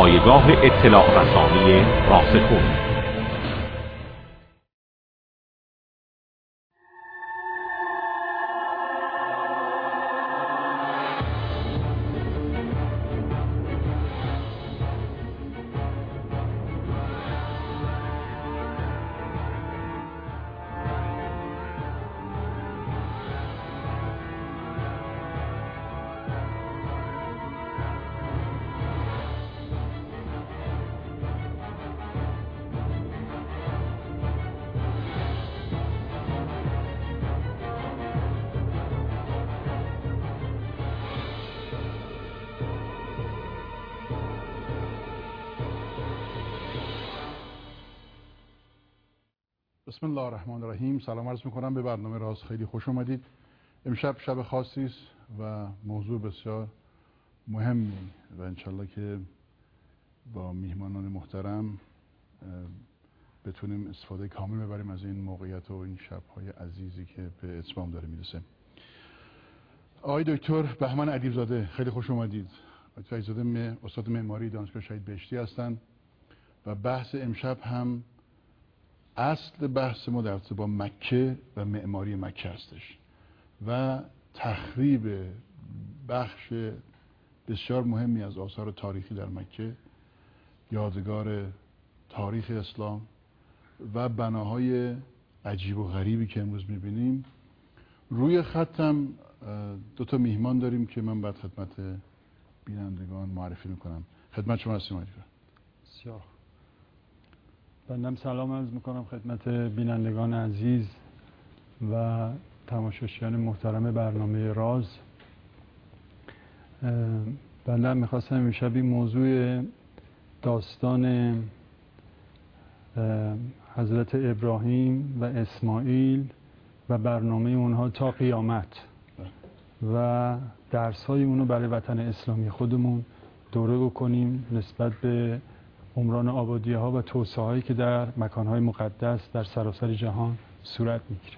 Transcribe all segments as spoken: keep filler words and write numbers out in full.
پایگاه اطلاع رسانی راسخون. بسم الله الرحمن الرحیم. سلام عرض میکنم به برنامه راز. خیلی خوش آمدید. امشب شب خاصی است و موضوع بسیار مهمی و انشالله که با میهمانان محترم بتونیم استفاده کامل ببریم از این موقعیت و این شب‌های عزیزی که به اتمام داره میرسه. آقای دکتر بهمن ادیبزاده خیلی خوش آمدید. دکتر ادیبزاده استاد معماری دانشگاه شهید بهشتی هستند و بحث امشب هم اصل بحث ما در ارتباط با مکه و معماری مکه هستش و تخریب بخش بسیار مهمی از آثار تاریخی در مکه، یادگار تاریخ اسلام و بناهای عجیب و غریبی که امروز میبینیم. روی خطم دو تا میهمان داریم که من بعد خدمت بینندگان معرفی میکنم. خدمت شما هستیم آقای دکتر. بسیار بندم سلام عرض میکنم خدمت بینندگان عزیز و تماشاچیان محترم برنامه راز. بنده میخواستم امشب این موضوع داستان حضرت ابراهیم و اسماعیل و برنامه اونها تا قیامت و درس های اونو برای وطن اسلامی خودمون دوره بکنیم نسبت به عمران آبادیه ها و توسعه هایی که در مکان های مقدس در سراسر جهان صورت میگیره.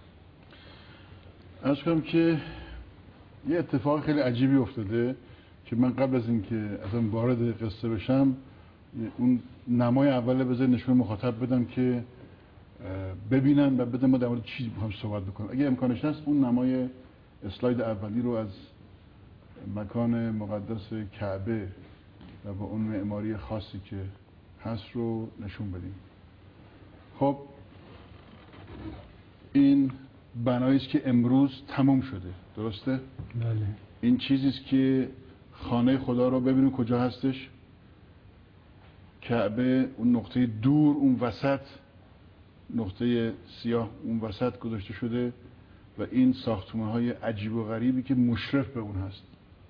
عرض کنم که یه اتفاق خیلی عجیبی افتاده که من قبل از اینکه اصلا وارد قصه بشم اون نمای اول بذار نشون مخاطب بدم که ببینن و بدن ما در مورد چی میخوام صحبت بکنم. اگه امکانش هست اون نمای اسلاید اولی رو از مکان مقدس کعبه و با اون معماری خاصی که هست رو نشون بدیم. خب این بنایی است که امروز تموم شده، درسته؟ بله. این چیزی است که خانه خدا رو ببینید کجا هستش. کعبه اون نقطه دور اون وسط، نقطه سیاه اون وسط گذاشته شده و این ساختمان‌های عجیب و غریبی که مشرف به اون هست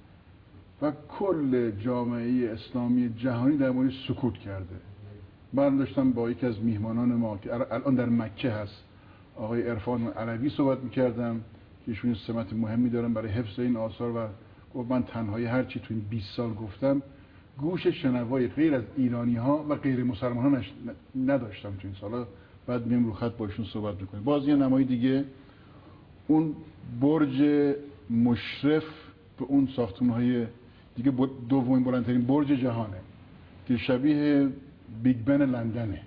و کل جامعه اسلامی جهانی در مورد سکوت کرده. من داشتم با یکی از میهمانان ما که الان در مکه هست آقای عرفان علوی صحبت میکردم که ایشون سمت مهمی دارن برای حفظ این آثار و گفت من تنهایی هرچی تو این بیست سال گفتم گوش شنوای غیر از ایرانی ها و غیر مسلمان ها نداشتم تو این سالا. بعد میم رو خط با ایشون صحبت میکنیم. باز یه نمای دیگه اون برج مشرف به اون ساختمان‌های دیگه دومین بلندترین برج جهانه که شبیه بیگ بن لندنه.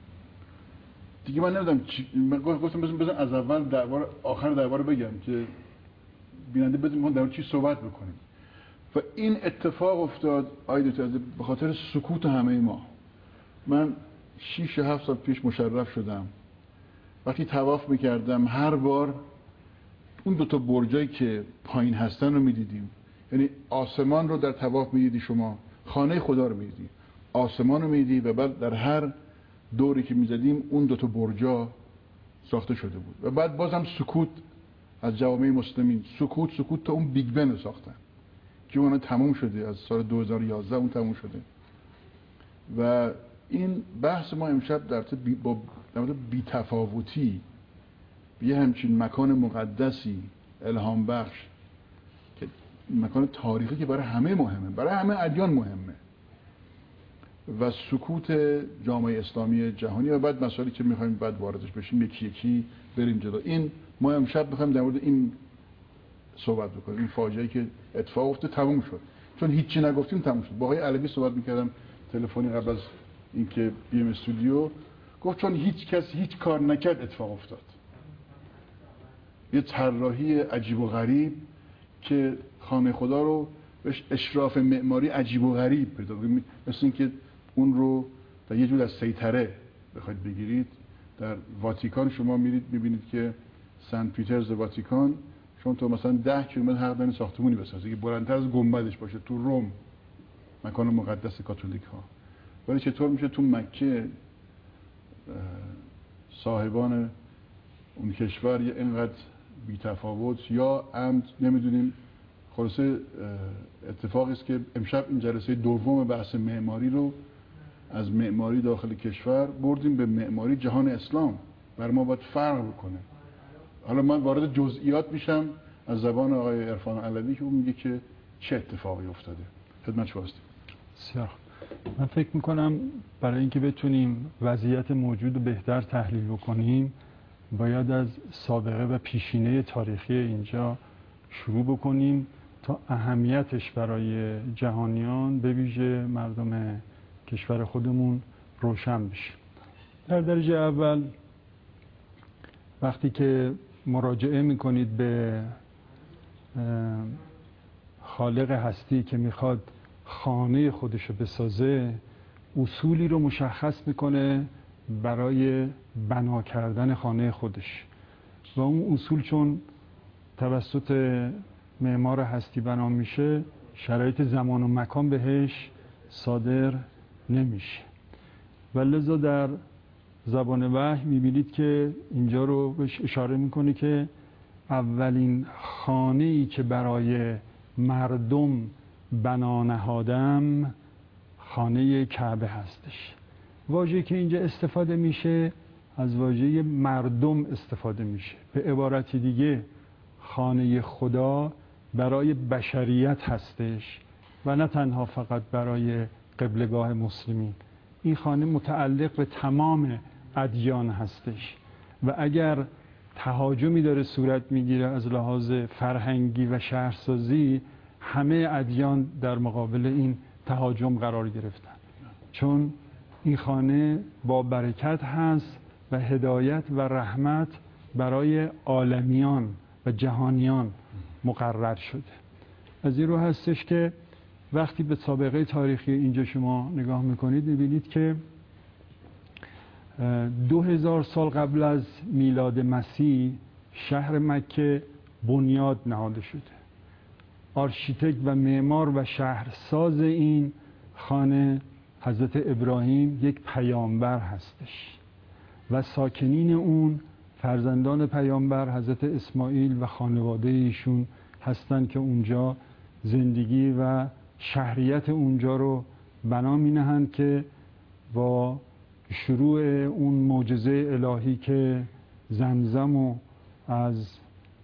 دیگه من نمیدونم من گفتم بزن بزن از اول درباره آخر درباره بگم که بیننده بدون در چی صحبت بکنیم. و این اتفاق افتاد آیدت به خاطر سکوت همه ما. من شش هفت سال پیش مشرف شدم. وقتی طواف میکردم هر بار اون دو تا برجایی که پایین هستن رو میدیدیم. یعنی آسمان رو در طواف میدیدی، شما خانه خدا رو میدیدی، آسمان رو میدیدی و بعد در هر دوری که میزدیم اون دو تا برجا ساخته شده بود و بعد بازم سکوت از جوامع مسلمین. سکوت سکوت تا اون بیگ بن رو ساختن که اون تموم شده از سال دو هزار و یازده اون تموم شده. و این بحث ما امشب در مورد بی‌تفاوتی به یه همچین مکان مقدسی الهام بخش که مکان تاریخی که برای همه مهمه، برای همه ادیان مهمه و سکوت جامعه اسلامی جهانی و بعد مسائلی که میخوایم بعد واردش بشیم یکی یکی بریم جلو. این ما امشب میخوایم در مورد این صحبت بکنیم، این فاجعه‌ای که اتفاق افتاد تموم شد. چون هیچی نگفتیم تموم شد. با آقای علوی صحبت میکردم تلفنی قبل از اینکه بیام استودیو، گفت چون هیچ کس هیچ کار نکرد اتفاق افتاد. یه طراحی عجیب و غریب که خانه خدا رو بهش اشراف معماری عجیب و غریب پیدا کنید، مثل اینکه اون رو در یه جور از سیطره بخواید بگیرید. در واتیکان شما میرید میبینید که سنت پیترز واتیکان شما تو مثلا ده کیلومتر حق دارین ساختمونی بسازید که بلندتر از گنبدش باشه. تو روم مکان مقدس کاتولیک ها، ولی چطور میشه تو مکه صاحبان اون کشور یه اینقدر بی‌تفاوت یا عمد نمیدونیم. خلاصه اتفاقی است که امشب این جلسه دوم بحث معماری رو از معماری داخل کشور بردیم به معماری جهان اسلام. بر ما باید فرق بکنه. حالا من وارد جزئیات میشم از زبان آقای عرفان علوی که اون میگه که چه اتفاقی افتاده. خدمت شما هستیم. بسیار. من فکر میکنم برای اینکه بتونیم وضعیت موجود رو بهتر تحلیل بکنیم باید از سابقه و پیشینه تاریخی اینجا شروع بکنیم تا اهمیتش برای جهانیان به ویژه مردم کشور خودمون روشن بشه. در درجه اول وقتی که مراجعه میکنید به خالق هستی که میخواد خانه خودش رو بسازه، اصولی رو مشخص میکنه برای بنا کردن خانه خودش و اون اصول چون توسط معمار هستی بنا میشه شرایط زمان و مکان بهش صادر نمیشه و لذا در زبان وحی میبینید که اینجا رو بهش اشاره میکنه که اولین خانه‌ای که برای مردم بنا نهادم خانه کعبه هستش. واژه‌ای که اینجا استفاده میشه از واژه مردم استفاده میشه. به عبارتی دیگه خانه خدا برای بشریت هستش و نه تنها فقط برای قبلگاه مسلمین. این خانه متعلق به تمام ادیان هستش و اگر تهاجمی داره صورت میگیره از لحاظ فرهنگی و شهرسازی، همه ادیان در مقابل این تهاجم قرار گرفتن، چون این خانه با برکت هست و هدایت و رحمت برای عالمیان و جهانیان مقرر شده. از این رو هستش که وقتی به سابقه تاریخی اینجا شما نگاه میکنید میبینید که دو هزار سال قبل از میلاد مسیح شهر مکه بنیاد نهاده شده. آرشیتکت و معمار و شهرساز این خانه حضرت ابراهیم یک پیامبر هستش و ساکنین اون فرزندان پیامبر حضرت اسماعیل و خانواده ایشون هستند که اونجا زندگی و شهریت اونجا رو بنا می نهند که با شروع اون معجزه الهی که زمزم و از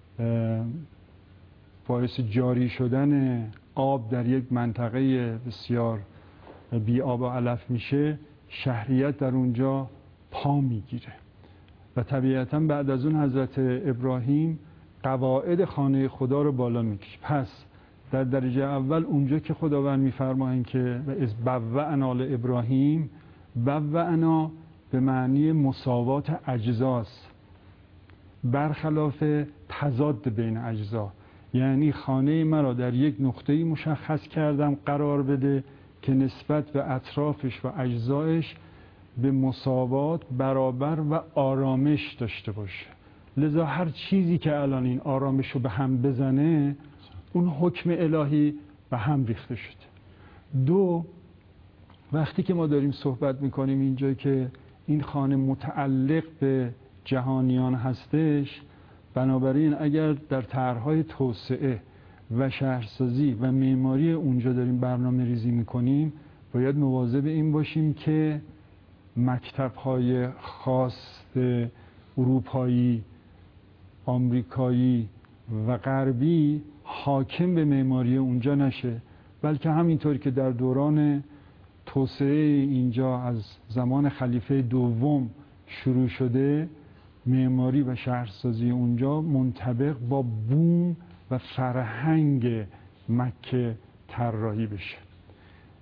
باعث جاری شدن آب در یک منطقه بسیار بی آب و علف میشه، شهریت در اونجا پا میگیره و طبیعتا بعد از اون حضرت ابراهیم قواعد خانه خدا رو بالا میکشه. پس در درجه اول اونجا که خداوند میفرمایند که و از بوأنا لابراهیم، بوأنا به معنی مساوات اجزاست برخلاف تضاد بین اجزا، یعنی خانه مرا در یک نقطه‌ای مشخص کردم قرار بده که نسبت به اطرافش و اجزایش به مساوات برابر و آرامش داشته باشه. لذا هر چیزی که الان این آرامش رو به هم بزنه اون حکم الهی به هم ریخته شده. دو، وقتی که ما داریم صحبت میکنیم اینجا که این خانه متعلق به جهانیان هستش، بنابراین اگر در طرح‌های توسعه و شهرسازی و معماری اونجا داریم برنامه ریزی میکنیم باید مواظب این باشیم که مکتب‌های خاص اروپایی، آمریکایی و غربی حاکم به معماری اونجا نشه، بلکه همینطور که در دوران توسعه اینجا از زمان خلیفه دوم شروع شده، معماری و شهرسازی اونجا منطبق با بوم و فرهنگ مکه طراحی بشه.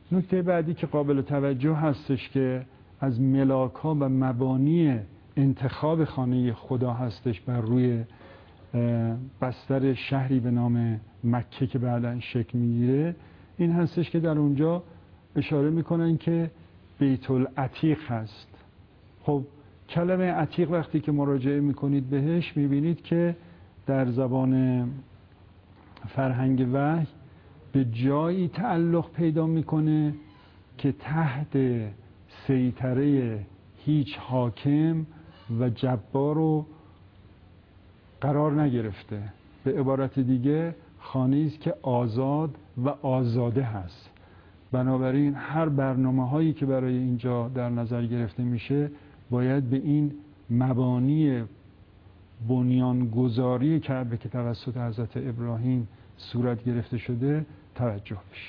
نکته بعدی که قابل توجه هستش که از ملاک ها و مبانی انتخاب خانه خدا هستش بر روی بستر شهری به نام مکه که بعداً شکل میگیره، این هستش که در اونجا اشاره میکنن که بیت العتیق هست. خب کلمه عتیق وقتی که مراجعه میکنید بهش میبینید که در زبان فرهنگ وحی به جایی تعلق پیدا میکنه که تحت سیطره هیچ حاکم و جبار رو قرار نگرفته. به عبارت دیگه خانه‌ای است که آزاد و آزاده هست. بنابراین هر برنامه هایی که برای اینجا در نظر گرفته میشه باید به این مبانی بنیانگذاری کعبه که توسط حضرت ابراهیم صورت گرفته شده توجه بشه.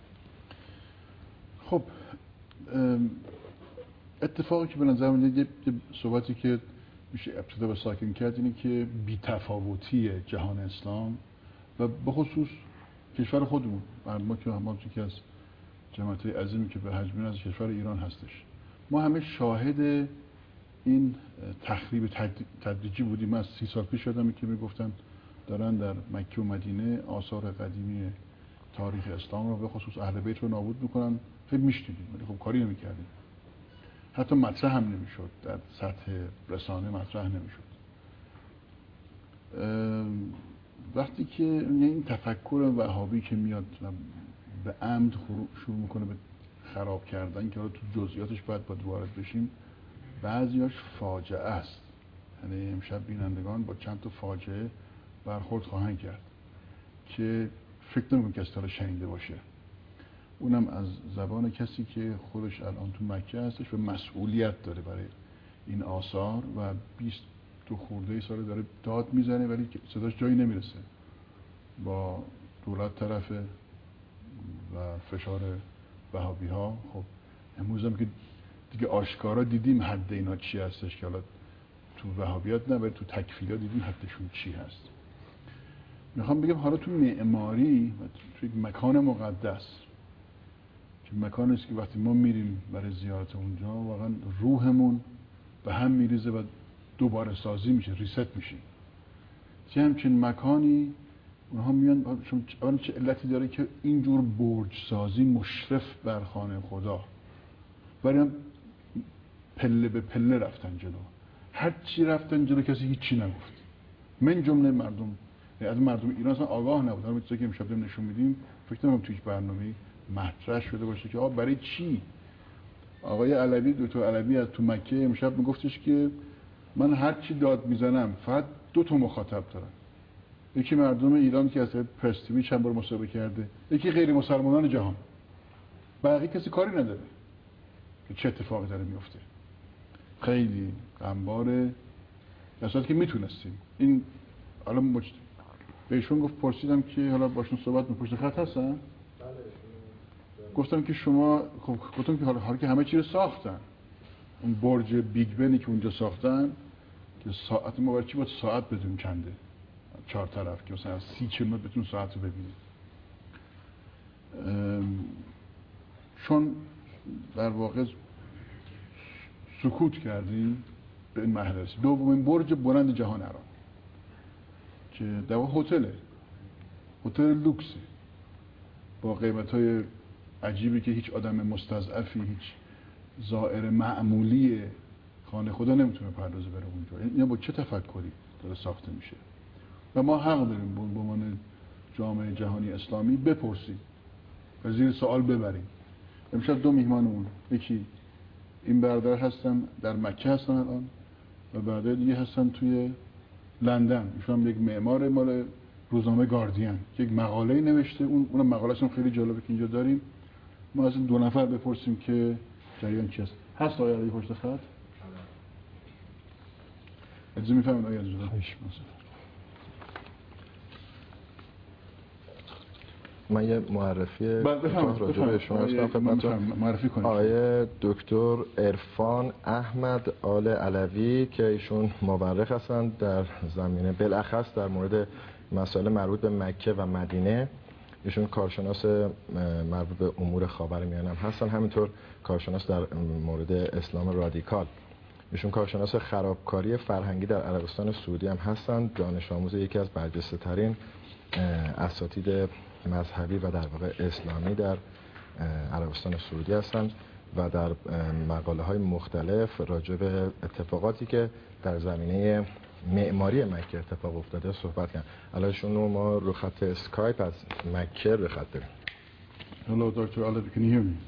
خب اتفاقی که به نظر میاد یه صحبتی که میشه ابتدا به ساکن کرد اینه که بی‌تفاوتی جهان اسلام و به خصوص کشور خودمون، ما که ما یکی از جماعت‌های عظیمی که به حجم از کشور ایران هستش، ما همه شاهد این تخریب تدریجی بودیم. من از سی سال پیش یادمه که میگفتن دارن در مکه و مدینه آثار قدیمی تاریخ اسلام رو به خصوص اهل بیت رو نابود میکنن. خیلی میشنیدیم ولی خب کاری نمیکردیم، حتی مطرح هم نمیشد، در سطح رسانه مطرح نمیشد. وقتی که این تفکر وهابی که میاد به عمد شروع میکنه به خراب کردن که حالا تو جزئیاتش باید باید وارد بشیم، بعضیاش فاجعه است. یعنی امشب بینندگان با چند تا فاجعه برخورد خواهند کرد که فکر نمی‌کنم کسی تا شنیده باشه، اونم از زبان کسی که خودش الان تو مکه هستش و مسئولیت داره برای این آثار و بیست دو خورده سال داره داد میزنه ولی صداش جایی نمیرسه. با دولت طرفه و فشار وهابی ها. خب امروز هم که دیگه آشکارا دیدیم حد اینا چی هستش که حالا تو وهابیات نه ولی تو تکفیرها دیدیم حدشون چی هست. میخوام بگم حالا تو معماری و تو یک مکان مقدس که مکانی است که وقتی ما میریم برای زیارت اونجا واقعا روحمون به هم میریزه و دوباره سازی میشه، ریست میشه. چه همچین مکانی اونها میان اولا چه علتی داره که اینجور برج سازی مشرف بر خانه خدا، ولی هم پله به پله رفتن جلو، هر چی رفتن جلو کسی هیچی نگفت، من جمله مردم از مردم ایران اصلا آگاه نبود. همین چیزی که امشب نشون میدیم فکر نمی‌کنم توی برنامه مطرح شده باشه که آقا برای چی آقای علوی دکتر علوی از تو مکه امشب میگفتش که من هر چی داد میزنم فقط دو تا مخاطب دارم، یکی مردم ایران که از پرستیوی چند بار مصاحبه کرده، یکی غیر مسلمانان جهان، بقیه کسی کاری نداره که چه اتفاقی داره میفته. خیلی غمباره، در صورتی که میتونستیم این حالا مجد... بهشون گفت پرسیدم که حالا باشون صحبت می پشت خط هستن؟ بله. گفتم که شما خب گفتم که حالا, حالا که همه چی رو ساختن، اون برج بیگ بنی که اونجا ساختن که ساعت ما برای چی باید ساعت بدون چنده چهار طرف که مثلا از سی چمت بتون ساعت رو ببینید. چون در واقع سکوت کردیم به این مرحله رسید. دومین برج بلند جهان الان که در واقع هتله، هتل لوکس با قیمت‌های عجیبی که هیچ آدم مستضعفی، هیچ زائر معمولی خانه خدا نمیتونه پردازه بره اونجا. اینا با چه تفکری داره ساخته میشه و ما حق داریم به عنوان جامعه جهانی اسلامی بپرسیم و زیر سوال ببریم. امشب دو میهمانمون، یکی این برادر هستن در مکه هستن الان و برادر دیگه هستن توی لندن. ایشون هم یک معمار مال روزنامه گاردین که یک مقاله نوشته، اون اون مقاله‌شون خیلی جالبه که اینجا داریم. ما از این دو نفر بپرسیم که جریان چی هست. هست آقای علی پشت خط؟ اجازه میفهمید آقای علی؟ خواهش می‌کنم. من یه معرفی راجع به شما هستم خدمتتون. معرفی کنید. آقای دکتر عرفان احمد آل علوی که ایشون مورخ هستند در زمینه بالاخص در مورد مسائل مربوط به مکه و مدینه ایشون کارشناس مربوط به امور خاورمیانه هم هستن، همینطور کارشناس در مورد اسلام رادیکال. ایشون کارشناس خرابکاری فرهنگی در عربستان سعودی هم هستن، دانش آموز یکی از برجسته ترین اساتید مذهبی و در واقع اسلامی در عربستان سعودی هستند و در مقاله های مختلف راجع به اتفاقاتی که در زمینه معماری مکه اتفاق افتاده صحبت کردن. الانشون رو ما رو خط اسکایپ از مکه رو خط داریم. Hello, Doctor Alavi, can you hear me?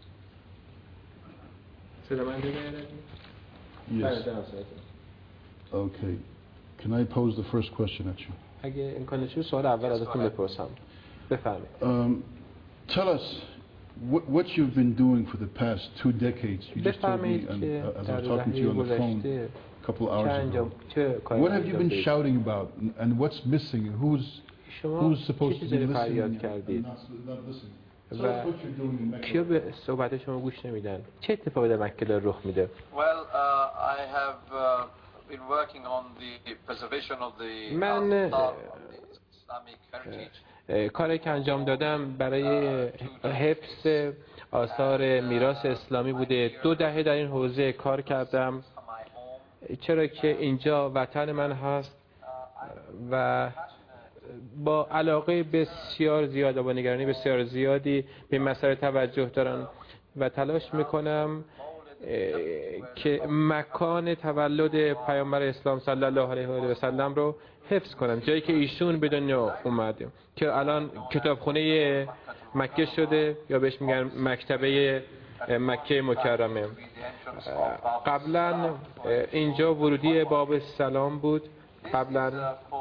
Yes. Okay. Can I pose the first question at you? اگه امکان داشت سوال اول ازتون بپرسم. بفرمایید. Um, tell us what, what you've been doing for the past two decades. You just told me, and, uh, as I was talking to you on the phone a couple of hours ago. What have you been shouting about, and what's missing? Who's who's supposed to be listening and not, not listening? Tell us what you're doing in Mecca. کیا به صحبت شما گوش نمیدن؟ چه اتفاقی در مکه داره رخ میده؟ Well, uh, I have uh, been working on the preservation of the من Islamic heritage. کاری که انجام دادم برای حفظ آثار میراث اسلامی بوده. دو دهه در این حوزه کار کردم، چرا که اینجا وطن من هست و با علاقه بسیار زیاد و با نگرانی بسیار زیادی به مسائل توجه دارم و تلاش میکنم که مکان تولد پیامبر اسلام صلی الله علیه و سلم رو حفظ کنم، جایی که ایشون به دنیا اومده که الان کتابخونه مکه شده یا بهش میگن مکتبه مکه مکرمه. قبلا اینجا ورودی باب سلام بود قبلا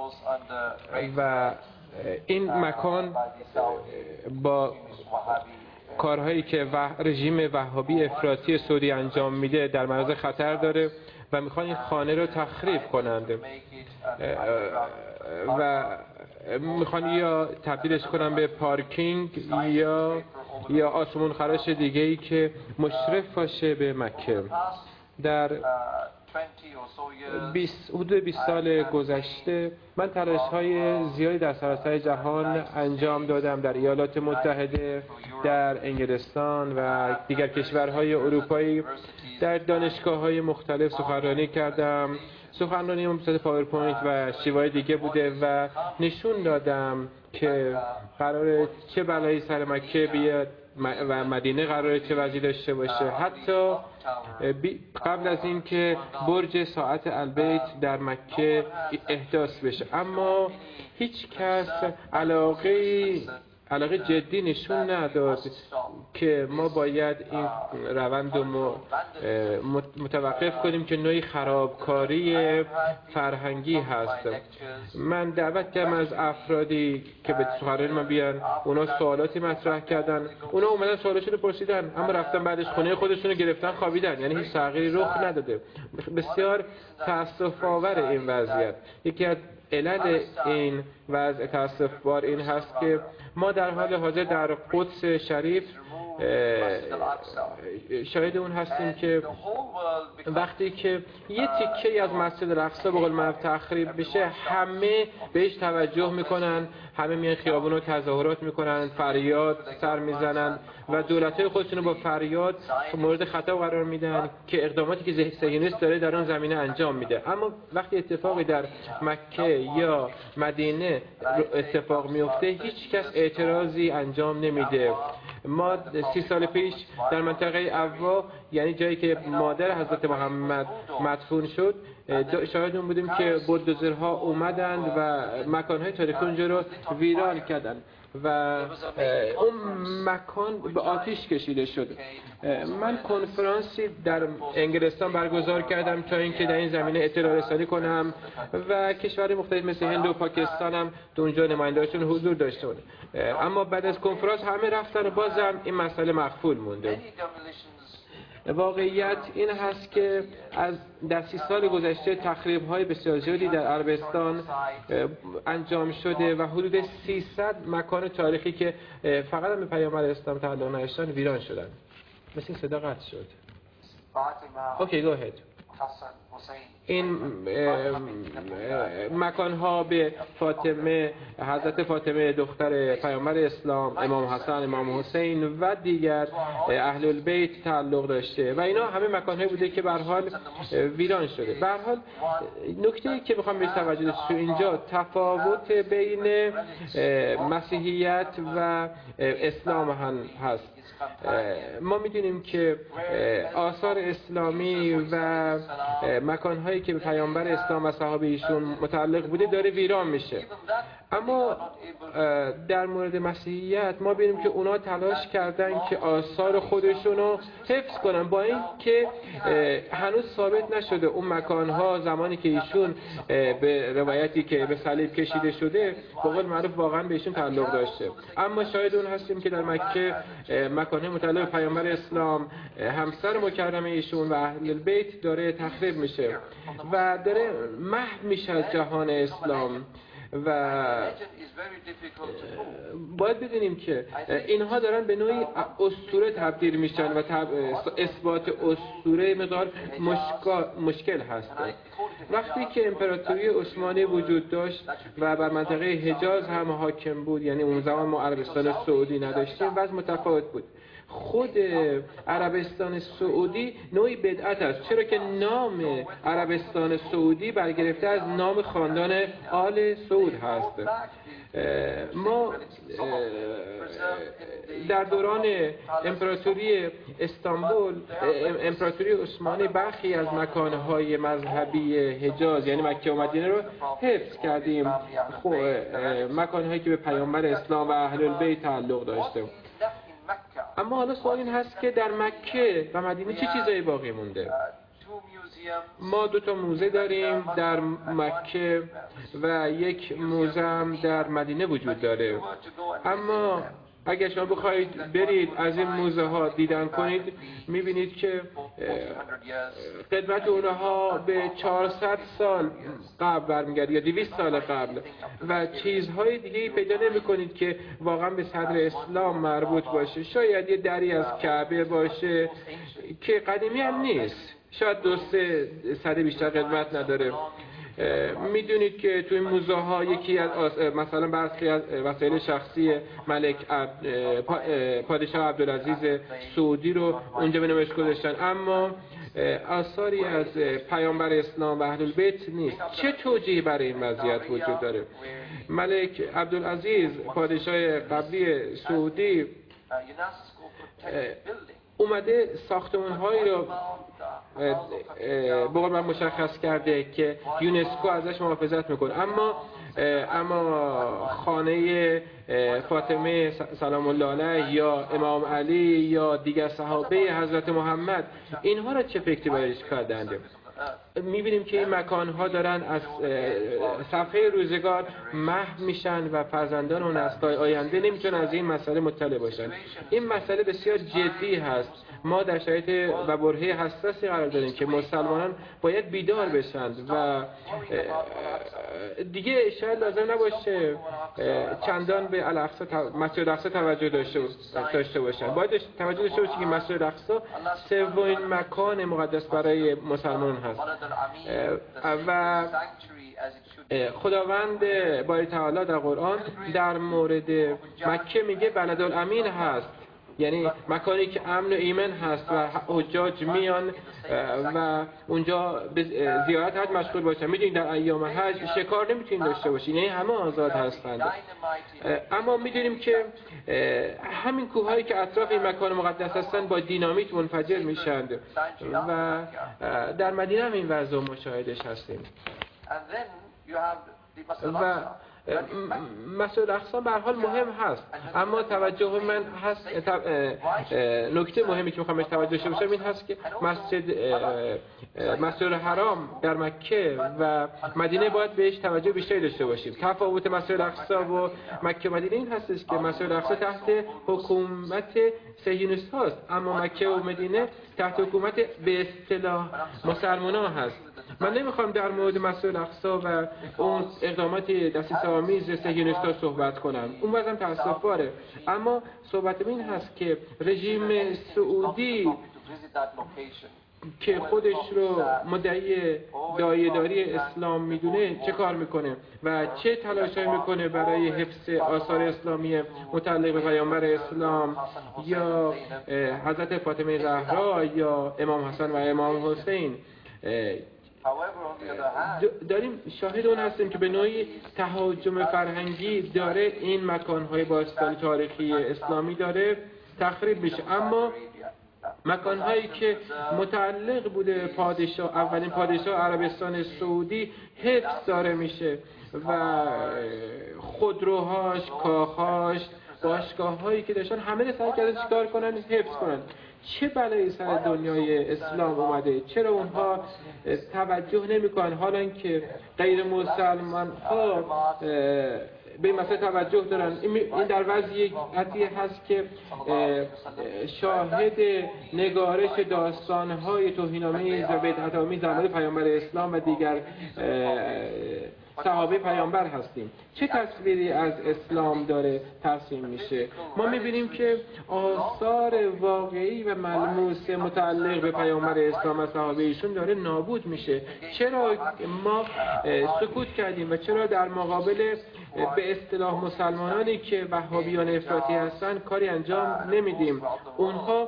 و این مکان با کارهایی که رژیم وهابی افراطی سعودی انجام میده در معرض خطر داره و میخوان این خانه رو تخریب کنند و میخوان یا تبدیلش کنن به پارکینگ یا یا آسمون خراش دیگه ای که مشرف باشه به مکه. در بیست حدود بیست سال گذشته من تلاش‌های زیادی در سراسر جهان انجام دادم، در ایالات متحده، در انگلستان و دیگر کشورهای اروپایی، در دانشگاه‌های مختلف سخنرانی کردم. سخنرانی من به صورت پاورپوینت و شیوه‌های دیگه بوده و نشون دادم که قراره چه بلایی سر مکه بیاد و مدینه قراره چه وضعی داشته باشه. حتی قبل از این که برج ساعت البیت در مکه احداث بشه، اما هیچ کس علاقه علاقه جدی نشون نداد که ما باید این روند رو متوقف کنیم که نوعی خرابکاری فرهنگی هست. من دعوت کردم از افرادی که به سخنرانی من بیان، اونا سوالاتی مطرح کردن، اونا اومدن سوالاشون رو پرسیدن اما رفتن بعدش خونه خودشون رو گرفتن خوابیدن، یعنی هیچ تغییری رخ نداده. بسیار تأسف آور این وضعیت. یکی از علل این وضع تأسف‌بار این هست که ما در حال حاضر در قدس شریف شاهد اون هستیم که وقتی که یه تیکه از مسجد الاقصی به قول معروف تخریب بشه همه بهش توجه میکنن، همه میان خیابون رو تظاهرات میکنن، فریاد سر میزنن و دولت‌های خودشون رو با فریاد مورد خطاب قرار میدن که اقداماتی که صهیونیست داره در اون زمینه انجام میده. اما وقتی اتفاقی در مکه یا مدینه اتفاق میفته هیچ کس اعتراضی انجام نمیده. ما سی سال پیش در منطقه عوا، یعنی جایی که مادر حضرت محمد مدفون شد، شاهد اون بودیم که بولدوزرها اومدند و مکانهای تاریخی اونجا رو ویران کردن و اون مکان به آتش کشیده شد. من کنفرانسی در انگلستان برگزار کردم تا اینکه در این زمینه اطلاع رسانی کنم و کشورهای مختلف مثل هند و پاکستان هم در اونجا نماینده‌هاشون حضور داشته بود. اما بعد از کنفرانس همه رفتن و بازم این مسئله مخفول مونده. واقعیت این هست که از در سی سال گذشته تخریب‌های بسیار زیادی در عربستان انجام شده و حدود سیصد مکان تاریخی که فقط به پیامبر اسلام تعلق نداشتن ویران شدن. مثل صدا قطع شد. اوکی، go ahead. این مکانها به فاطمه، حضرت فاطمه دختر پیامبر اسلام، امام حسن، امام حسین و دیگر اهل البیت تعلق داشته و اینا همه مکانهایی بوده که به هر حال ویران شده. به هر حال نکته‌ای که میخوام بهش توجه داشته شو اینجا تفاوت بین مسیحیت و اسلام هم هست. ما میدونیم که آثار اسلامی و مکانهایی که به پیامبر اسلام و صحابه ایشون متعلق بوده داره ویران میشه، اما در مورد مسیحیت ما ببینیم که اونا تلاش کردن که آثار خودشون رو حفظ کنن، با این که هنوز ثابت نشده اون مکانها زمانی که ایشون به روایتی که به صلیب کشیده شده به قول معروف واقعا بهشون تعلق داشته، اما شاهد اون هستیم که در مکه مکانه متعلق به پیامبر اسلام، همسر مکرمه ایشون و اهل البیت داره تخریب میشه و داره محو میشه از جهان اسلام و باید بدونیم که اینها دارن به نوعی اسطوره تبدیل میشن و اثبات اسطوره مقدار مشکل هست. وقتی که امپراتوری عثمانی وجود داشت و بر منطقه حجاز هم حاکم بود، یعنی اون زمان ما عربستان سعودی نداشتیم، وضع متفاوت بود. خود عربستان سعودی نوعی بدعت است، چرا که نام عربستان سعودی برگرفته از نام خاندان آل سعود هست. ما در دوران امپراتوری استانبول، امپراتوری عثمانی، برخی از مکانهای مذهبی حجاز یعنی مکه و مدینه رو حفظ کردیم، مکانهایی که به پیامبر اسلام و اهل البیت تعلق داشته. اما حالا سوال این هست که در مکه و مدینه چه چیزایی باقی مونده؟ ما دو تا موزه داریم در مکه و یک موزه هم در مدینه وجود داره، اما اگر شما بخواید برید از این موزه ها دیدن کنید میبینید که قدمت اونها به چهارصد سال قبل برمیگرده یا دویست سال قبل و چیزهای دیگه پیدا نمی کنید که واقعا به صدر اسلام مربوط باشه. شاید یه دری از کعبه باشه که قدیمی هم نیست، شاید دو سه صده بیشتر قدمت نداره. میدونید که توی موزه ها یکی از مثلا برخی از وسایل شخصی ملک پادشاه عبدالعزیز سعودی رو اونجا به نمایش گذاشتن، اما آثاری از پیامبر اسلام و اهل البیت نیست. چه توجیهی برای این وضعیت وجود داره؟ ملک عبدالعزیز پادشاه قبلی سعودی اومده ساختمان‌هایی رو به قول من مشخص کرده که یونسکو ازش محافظت میکنه، اما اما خانه فاطمه سلام الله علیه یا امام علی یا دیگر صحابه حضرت محمد اینها را چه فکری برایش کردند؟ میبینیم که این مکانها دارن از صفحه روزگار محو میشن و فرزندان و نسل‌های آینده نمیتونن از این مسئله مطلع باشن. این مسئله بسیار جدی هست. ما در شرایط و برهه حساسی قرار داریم که مسلمانان باید بیدار بشند و دیگه شاید لازم نباشه چندان به الاقصی مسجد الاقصی توجه داشته داشته باشن. باید توجه داشته باشیم که مسجد الاقصی سومین مکان مقدس برای مسلمانان هست و خداوند باری تعالی در قرآن در مورد مکه میگه بلدالامین هست، یعنی مکانی که امن و ایمن هست و حجاج میان و اونجا به زیارت حج مشغول باشن. میدونید در ایام حج شکار نمیتونید داشته باشین، یعنی همه آزاد هستند. اما میدونیم که همین کوههایی که اطراف این مکان مقدس هستند با دینامیت منفجر میشن و در مدینه هم این وضع مشاهدش هستیم. و مسجد الاقصی به هر حال مهم هست، اما توجه من هست نکته مهمی که میخوام بهش توجه داشته باشم این هست که مسجد مسجد الحرام در مکه و مدینه باید بهش توجه بیشتری داشته باشیم. تفاوت مسجد الاقصی و مکه و مدینه این هستش که مسجد الاقصی تحت حکومت صهیونیست هاست، اما مکه و مدینه تحت حکومت به اصطلاح مسلمانان هست. من نمیخوام در مورد مسجد الاقصی و اون اقدامات دسیسه‌آمیز صهیونیست‌ها صحبت کنم، اون وضعم تأسف‌باره، اما صحبت این هست که رژیم سعودی که خودش رو مدعی داعیه‌داری اسلام میدونه چه کار میکنه و چه تلاشی میکنه برای حفظ آثار اسلامی متعلق به پیامبر اسلام یا حضرت فاطمه زهرا یا امام حسن و امام حسین. داریم شاهد اون هستیم که به نوعی تهاجم فرهنگی داره این مکانهای باستانی تاریخی اسلامی داره تخریب میشه، اما مکانهایی که متعلق بوده پادشاه اولین پادشاه عربستان سعودی حفظ داره میشه و خودروهاش، کاخهاش، باشگاه‌هایی که داشتن همه سعی کردن چیکار کنن؟ حفظ کنن. چه بلایی سر دنیای اسلام اومده؟ چرا اونها توجه نمی‌کنن حالا که غیر مسلمان ها به این مسئله توجه دارن؟ این در وضعیتی هست که شاهد نگارش داستان‌های توهین‌آمیز و بدعت‌آمیز در مورد پیامبر اسلام و دیگر صحابه پیامبر هستیم. چه تصویری از اسلام داره ترسیم میشه؟ ما میبینیم که آثار واقعی و ملموس متعلق به پیامبر اسلام و صحابه ایشون داره نابود میشه. چرا ما سکوت کردیم و چرا در مقابل به اصطلاح مسلمانانی که وهابیان افراطی هستن کاری انجام نمیدیم؟ اونها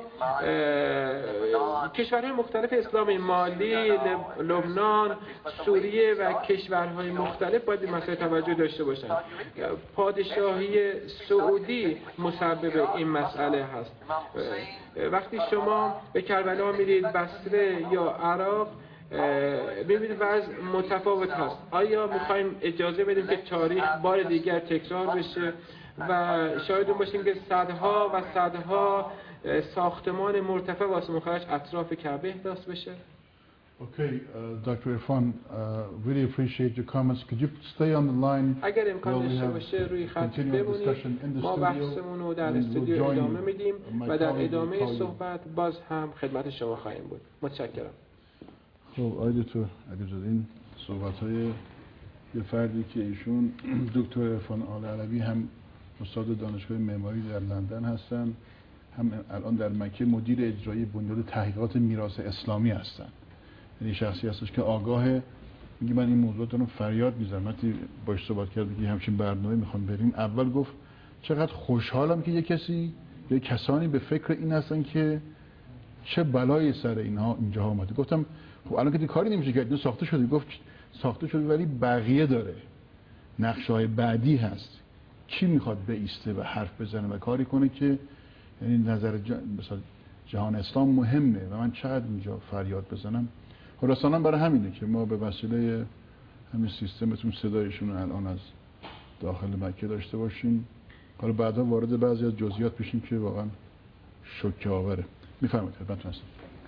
کشورهای مختلف اسلامی، مالی، لبنان، سوریه و کشورهای مختلف باید این مسئله توجه داشته باشن. پادشاهی سعودی مسبب این مسئله هست. وقتی شما به کربلا میرید، بصره یا عراق، ببینید وضع متفاوت هست. آیا میخوایم اجازه بدیم که تاریخ بار دیگر تکرار بشه و شاهد اون باشیم که صدها و صدها ساختمان مرتفع واسه مخرج اطراف کعبه احداث بشه؟ Okay, uh, Doctor Irfan, uh, really appreciate your comments. Could you stay on the line? اگر امکان داشته باشه روی خط بمونید. ما بحثمون رو در استودیو ادامه میدیم و در ادامه صحبت باز هم خدمت شما خواهیم بود. متشکرم. خب آقای دکتر علیزاده، این صحبت‌های یه فردی که ایشون دکتر عرفان آل علوی هم استاد دانشگاه معماری در لندن هستن، هم الان در مکه مدیر اجرایی بنیاد تحقیقات میراث اسلامی هستن. یعنی شخصی هستش که آگاهه. میگه من این موضوع رو فریاد میزنم. وقتی باش صحبت کردم که همچین برنامه میخوام بریم، اول گفت چقدر خوشحالم که یه کسی یه کسانی به فکر این هستن که چه بلایی سر اینها اینجا اومده. گفتم خب الان که کاری نمیشه کرد، این ساخته شده. گفت ساخته شده ولی بقیه داره، نقشه‌های بعدی هست. کی میخواد بایسته و حرف بزنه و کاری کنه که یعنی نظر جا... مثلا جهان اسلام مهمه و من چقدر اینجا فریاد بزنم. خلاصاً برای همینه که ما به وسیله همین سیستمتون صدایشون الان از داخل مکه داشته باشیم. حالا بعدا وارد بعضی از جزئیات بشیم که واقعا شوکه آوره. میفرمایید خدمتتون هستم.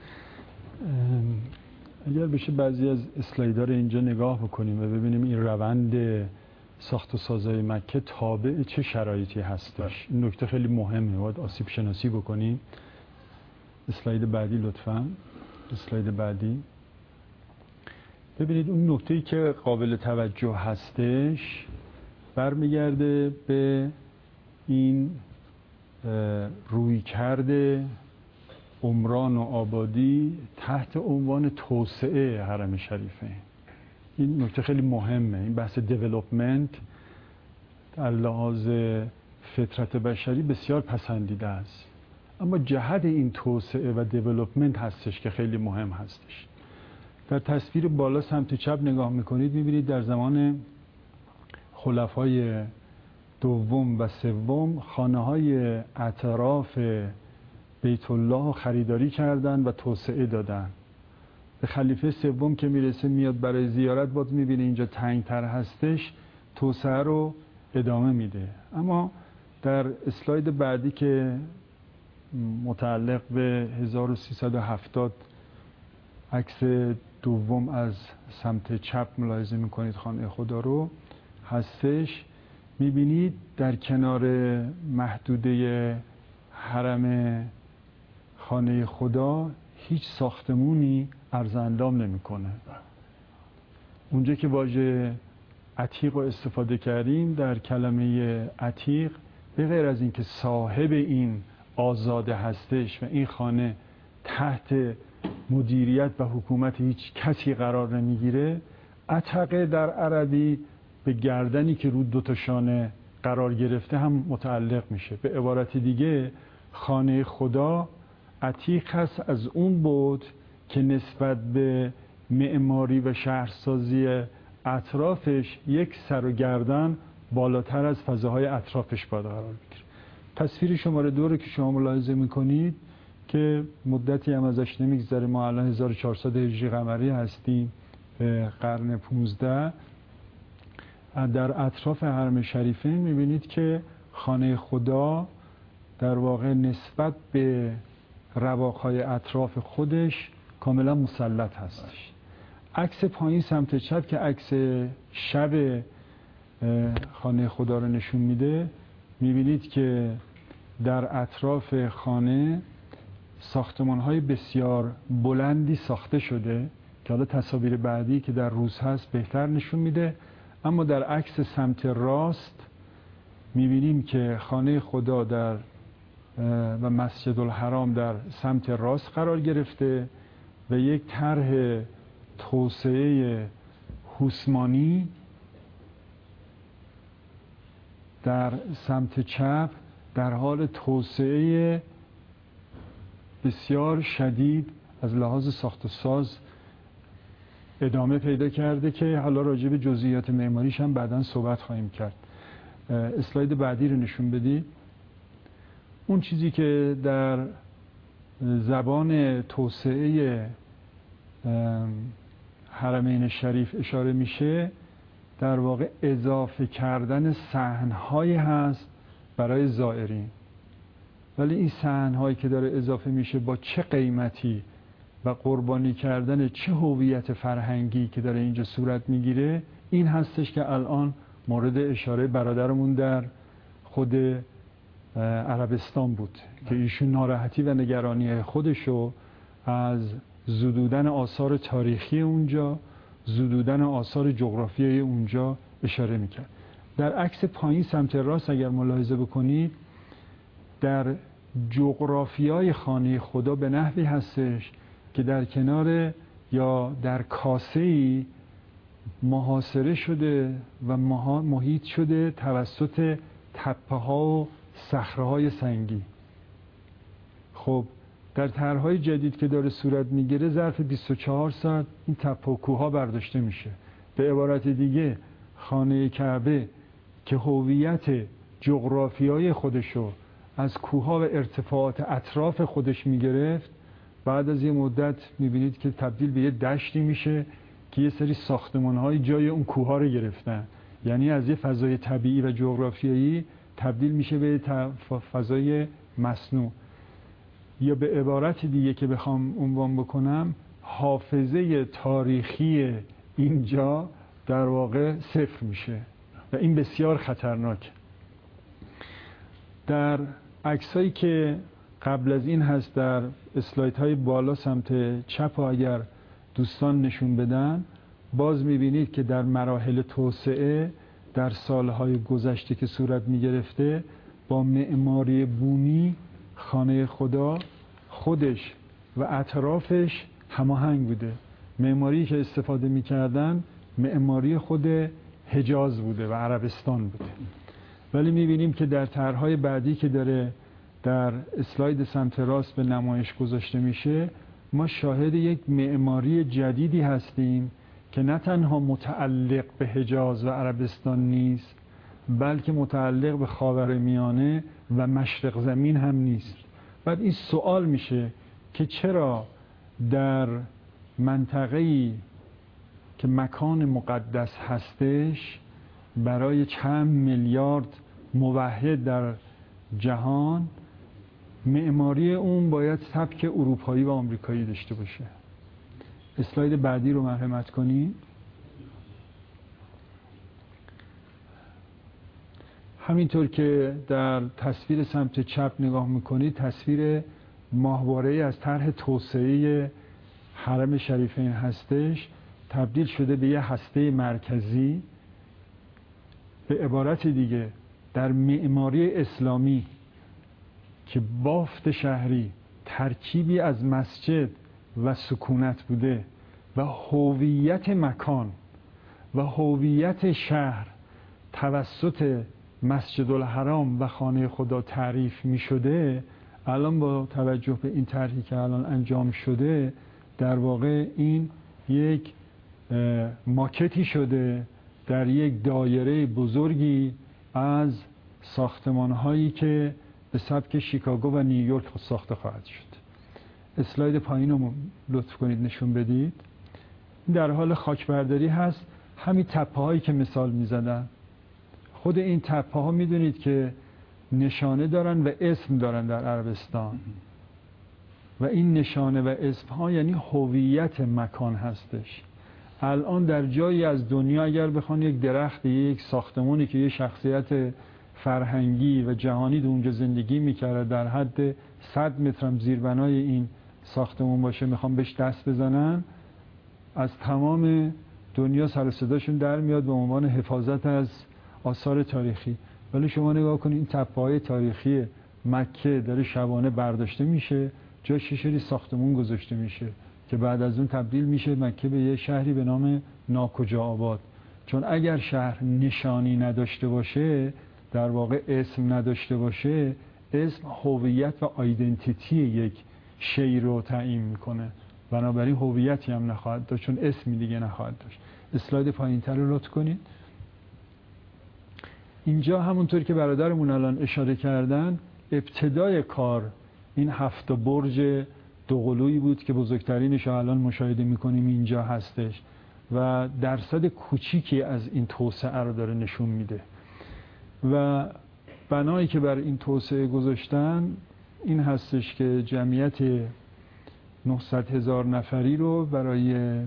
اگر بشه بعضی از اسلایدها رو اینجا نگاه بکنیم و ببینیم این روند ساخت و سازهای مکه تابع چه شرایطی هستش. این نکته خیلی مهمه، باید آسیب شناسی بکنیم. اسلاید بعدی لطفاً. اسلاید بعدی. ببینید اون نکته‌ای که قابل توجه هستش برمیگرده به این رویکرد عمران و آبادی تحت عنوان توسعه حرم شریفه. این نکته خیلی مهمه. این بحث دیولپمنت در لحاظ فطرت بشری بسیار پسندیده است، اما جهت این توسعه و دیولپمنت هستش که خیلی مهم هستش. در تصویر بالا سمت چپ نگاه میکنید، میبینید در زمان خلفای دوم و سوم خانه های اطراف بیت الله خریداری کردن و توسعه دادن. به خلیفه سوم که میرسه میاد برای زیارت، باز میبینه اینجا تنگتر هستش، توسعه رو ادامه میده. اما در اسلاید بعدی که متعلق به هزار و سیصد و هفتاد عکس دوم از سمت چپ ملاحظه میکنید خانه خدا رو هستش، میبینید در کنار محدوده حرم خانه خدا هیچ ساختمونی عرض اندام نمیکنه. اونجا که واژه عتیق رو استفاده کردیم، در کلمه عتیق به غیر از اینکه صاحب این آزاده هستش و این خانه تحت مدیریت و حکومت هیچ کسی قرار نمیگیره. عتقه در عربی به گردنی که رو دو تا شانه قرار گرفته هم متعلق میشه. به عبارت دیگه خانه خدا عتیق هست از اون بود که نسبت به معماری و شهرسازی اطرافش یک سر و گردن بالاتر از فضاهای اطرافش باید قرار بگیره. تصویر شماره دو رو که شما ملاحظه میکنید که مدتی هم ازش نمیگذره، ما الان هزار و چهارصد هجری قمری هستیم به قرن پونزده. در اطراف حرم شریفین میبینید که خانه خدا در واقع نسبت به رواقهای اطراف خودش کاملا مسلط هستش. عکس پایین سمت چپ که عکس شب خانه خدا رو نشون میده، میبینید که در اطراف خانه ساختمان‌های بسیار بلندی ساخته شده که حالا تصاویر بعدی که در روز هست بهتر نشون میده. اما در عکس سمت راست میبینیم که خانه خدا در و مسجد الحرام در سمت راست قرار گرفته و یک طرح توسعه هوسمانی در سمت چپ در حال توسعه بسیار شدید از لحاظ ساخت و ساز ادامه پیدا کرده که حالا راجع به جزئیات معماریش هم بعداً صحبت خواهیم کرد. اسلاید بعدی رو نشون بدی. اون چیزی که در زبان توسعه حرمین شریف اشاره میشه در واقع اضافه کردن صحن‌هایی هست برای زائرین، ولی این صحن‌هایی که داره اضافه میشه با چه قیمتی و قربانی کردن چه هویت فرهنگی که داره اینجا صورت میگیره، این هستش که الان مورد اشاره برادرمون در خود عربستان بود که ایشون ناراحتی و نگرانی خودشو از زدودن آثار تاریخی اونجا، زدودن آثار جغرافیایی اونجا اشاره میکرد. در عکس پایین سمت راست اگر ملاحظه بکنید در جغرافیای خانه خدا به نحوی هستش که در کنار یا در کاسه‌ای محاصره شده و محیط شده توسط تپه‌ها و صخره‌های سنگی. خب در طرح‌های جدید که داره صورت میگیره ظرف بیست و چهار ساعت این تپه و کوه‌ها برداشته میشه. به عبارت دیگه خانه کعبه که هویت جغرافیایی خودشو از کوه‌ها و ارتفاعات اطراف خودش میگرفت، بعد از یه مدت میبینید که تبدیل به یه دشتی میشه که یه سری ساختمان‌های جای اون کوه‌ها رو گرفتن. یعنی از یه فضای طبیعی و جغرافیایی تبدیل میشه به فضای مصنوع. یا به عبارت دیگه که بخوام عنوان بکنم، حافظه تاریخی اینجا در واقع صفر میشه و این بسیار خطرناک. در عکسایی که قبل از این هست در اسلایدهای بالا سمت چپ اگر دوستان نشون بدن، باز میبینید که در مراحل توسعه در سالهای گذشته که صورت میگرفته با معماری بومی خانه خدا خودش و اطرافش هماهنگ بوده. معماری که استفاده میکردن معماری خود حجاز بوده و عربستان بوده. ولی میبینیم که در طرحهای بعدی که داره در اسلاید سمت راست به نمایش گذاشته میشه، ما شاهد یک معماری جدیدی هستیم که نه تنها متعلق به حجاز و عربستان نیست، بلکه متعلق به خاورمیانه و مشرق زمین هم نیست. بعد این سوال میشه که چرا در منطقه‌ای که مکان مقدس هستش برای چند میلیارد موحد در جهان معماری اون باید سبک اروپایی و آمریکایی داشته باشه. اسلاید بعدی رو مرحمت کنید. همینطور که در تصویر سمت چپ نگاه میکنید، تصویر ماهواره‌ای از طرح توسعه حرم شریفین هستش، تبدیل شده به یه هسته مرکزی. به عبارت دیگه در معماری اسلامی که بافت شهری ترکیبی از مسجد و سکونت بوده و هویت مکان و هویت شهر توسط مسجد الحرام و خانه خدا تعریف می شده، الان با توجه به این طرحی که الان انجام شده در واقع این یک ماکتی شده در یک دایره بزرگی از ساختمان هایی که به سبک شیکاگو و نیویورک ساخته خواهد شد. اسلاید پایین رو لطف کنید نشون بدید. در حال خاکبرداری هست. همین تپه هایی که مثال می زدن، خود این تپه ها می دونید که نشانه دارن و اسم دارن در عربستان و این نشانه و اسم ها یعنی هویت مکان هستش. الان در جایی از دنیا اگر بخوان یک درخت، یک ساختمانی که یک شخصیت فرهنگی و جهانی در اونجا زندگی میکرده در حد صد متر هم زیربنای این ساختمون باشه میخوام بهش دست بزنن، از تمام دنیا سر و صداشون در میاد به عنوان حفاظت از آثار تاریخی. ولی شما نگاه کنید این تپه‌های تاریخی مکه داره شبانه برداشته میشه، جاش یه سری ساختمون گذاشته میشه که بعد از اون تبدیل میشه مکه به یه شهری به نام ناکجا آباد. چون اگر شهر نشانی نداشته باشه، در واقع اسم نداشته باشه، اسم هویت و آیدنتیتی یک شی رو تعیین میکنه، بنابراین هویتی هم نخواهد داشت چون اسمی دیگه نخواهد داشت. اسلاید پایین‌تر رو لطف کنید. اینجا همونطور که برادرمون الان اشاره کردن، ابتدای کار این هفت برج دوقلویی بود که بزرگترینش الان مشاهده میکنیم اینجا هستش و درصد کوچیکی از این توسعه رو داره نشون میده و بنایی که بر این توسعه گذاشتن این هستش که جمعیت نهصد هزار نفری رو برای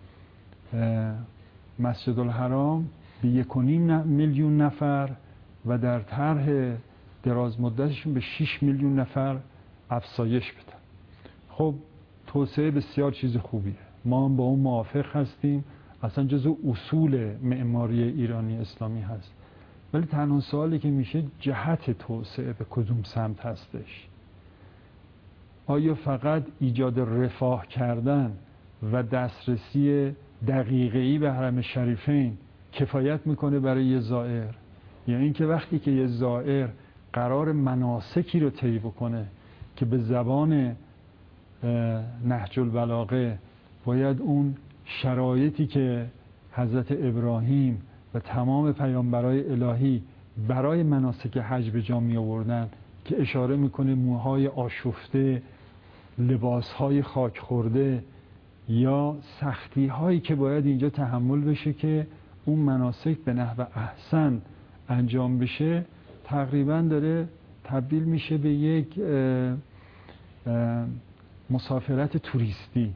مسجد الحرام به یک و نیم میلیون نفر و در طرح دراز مدتشون به شش میلیون نفر افزایش بدن. خب توسعه بسیار چیز خوبیه، ما هم با اون موافق هستیم، اصلا جزو اصول معماری ایرانی اسلامی هست. ولی تنها سوالی که میشه جهت توسعه به کدوم سمت هستش؟ آیا فقط ایجاد رفاه کردن و دسترسی دقیقه‌ای به حرم شریفین کفایت میکنه برای یه زائر، یا اینکه وقتی که یه زائر قرار مناسکی رو طی بکنه که به زبان نهج البلاغه باید اون شرایطی که حضرت ابراهیم و تمام پیامبرای الهی برای مناسک حج به جا می آوردن که اشاره میکنه موهای آشفته، لباسهای خاک خورده یا سختی هایی که باید اینجا تحمل بشه که اون مناسک به نحو احسن انجام بشه، تقریبا داره تبدیل میشه به یک اه اه مسافرت توریستی.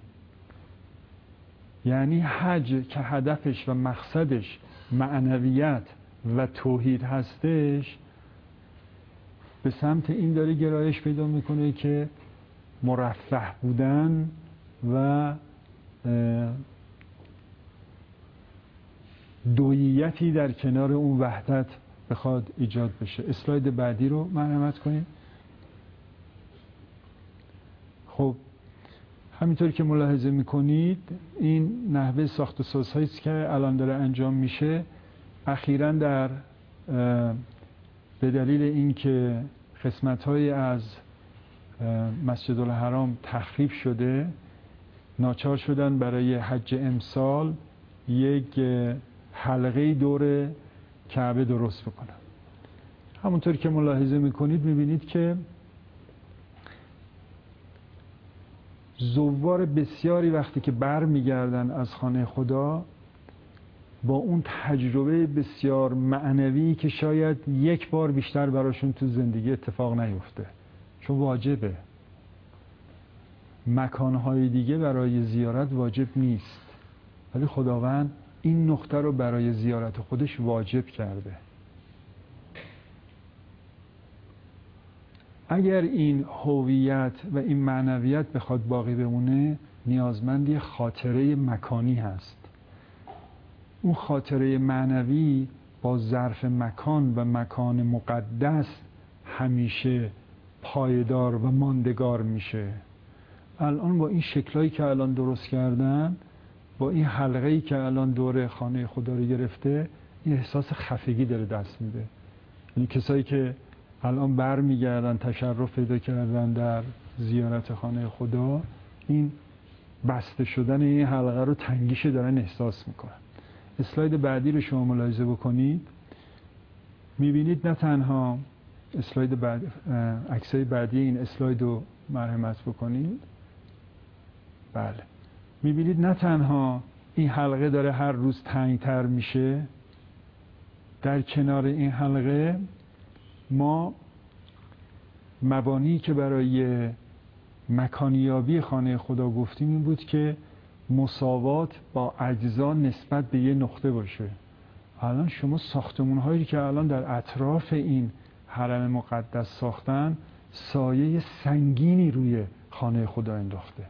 یعنی حج که هدفش و مقصدش معنویت و توحید هستش، به سمت این داره گرایش پیدا میکنه که مرفه بودن و دوییتی در کنار اون وحدت بخواد ایجاد بشه. اسلاید بعدی رو مرحمت کنید. خب همینطور که ملاحظه میکنید این نحوه ساخت و سازهایی که الان داره انجام میشه، اخیراً در به دلیل اینکه قسمت‌هایی از مسجد الحرام تخریب شده، ناچار شدن برای حج امسال یک حلقه دور کعبه درست بکنن. همونطور که ملاحظه میکنید میبینید که زوار بسیاری وقتی که بر میگردن از خانه خدا با اون تجربه بسیار معنوی که شاید یک بار بیشتر براشون تو زندگی اتفاق نیفته، چون واجبه. مکانهای دیگه برای زیارت واجب نیست، ولی خداوند این نقطه رو برای زیارت خودش واجب کرده. اگر این هویت و این معنویت بخواد باقی بمونه، نیازمند یه خاطره مکانی هست. اون خاطره معنوی با ظرف مکان و مکان مقدس همیشه پایدار و ماندگار میشه. الان با این شکلایی که الان درست کردن، با این حلقه‌ای که الان دور خانه خدا رو گرفته، این احساس خفگی داره دست میده. یعنی کسایی که الان برمیگردن تشرف پیدا کردن در زیارت خانه خدا، این بسته شدن این حلقه رو تنگیشه دارن احساس میکنن. اسلاید بعدی رو شما ملاحظه بکنید، میبینید نه تنها اسلاید بعد، عکسای بعدی این اسلاید رو مرحمت بکنید. بله، میبینید نه تنها این حلقه داره هر روز تنگتر میشه، در کنار این حلقه ما مبانی که برای مکانیابی خانه خدا گفتیم این بود که مساوات با اجزا نسبت به یه نقطه باشه. الان شما ساختمون هایی که الان در اطراف این حرم مقدس ساختن، سایه سنگینی روی خانه خدا انداخته.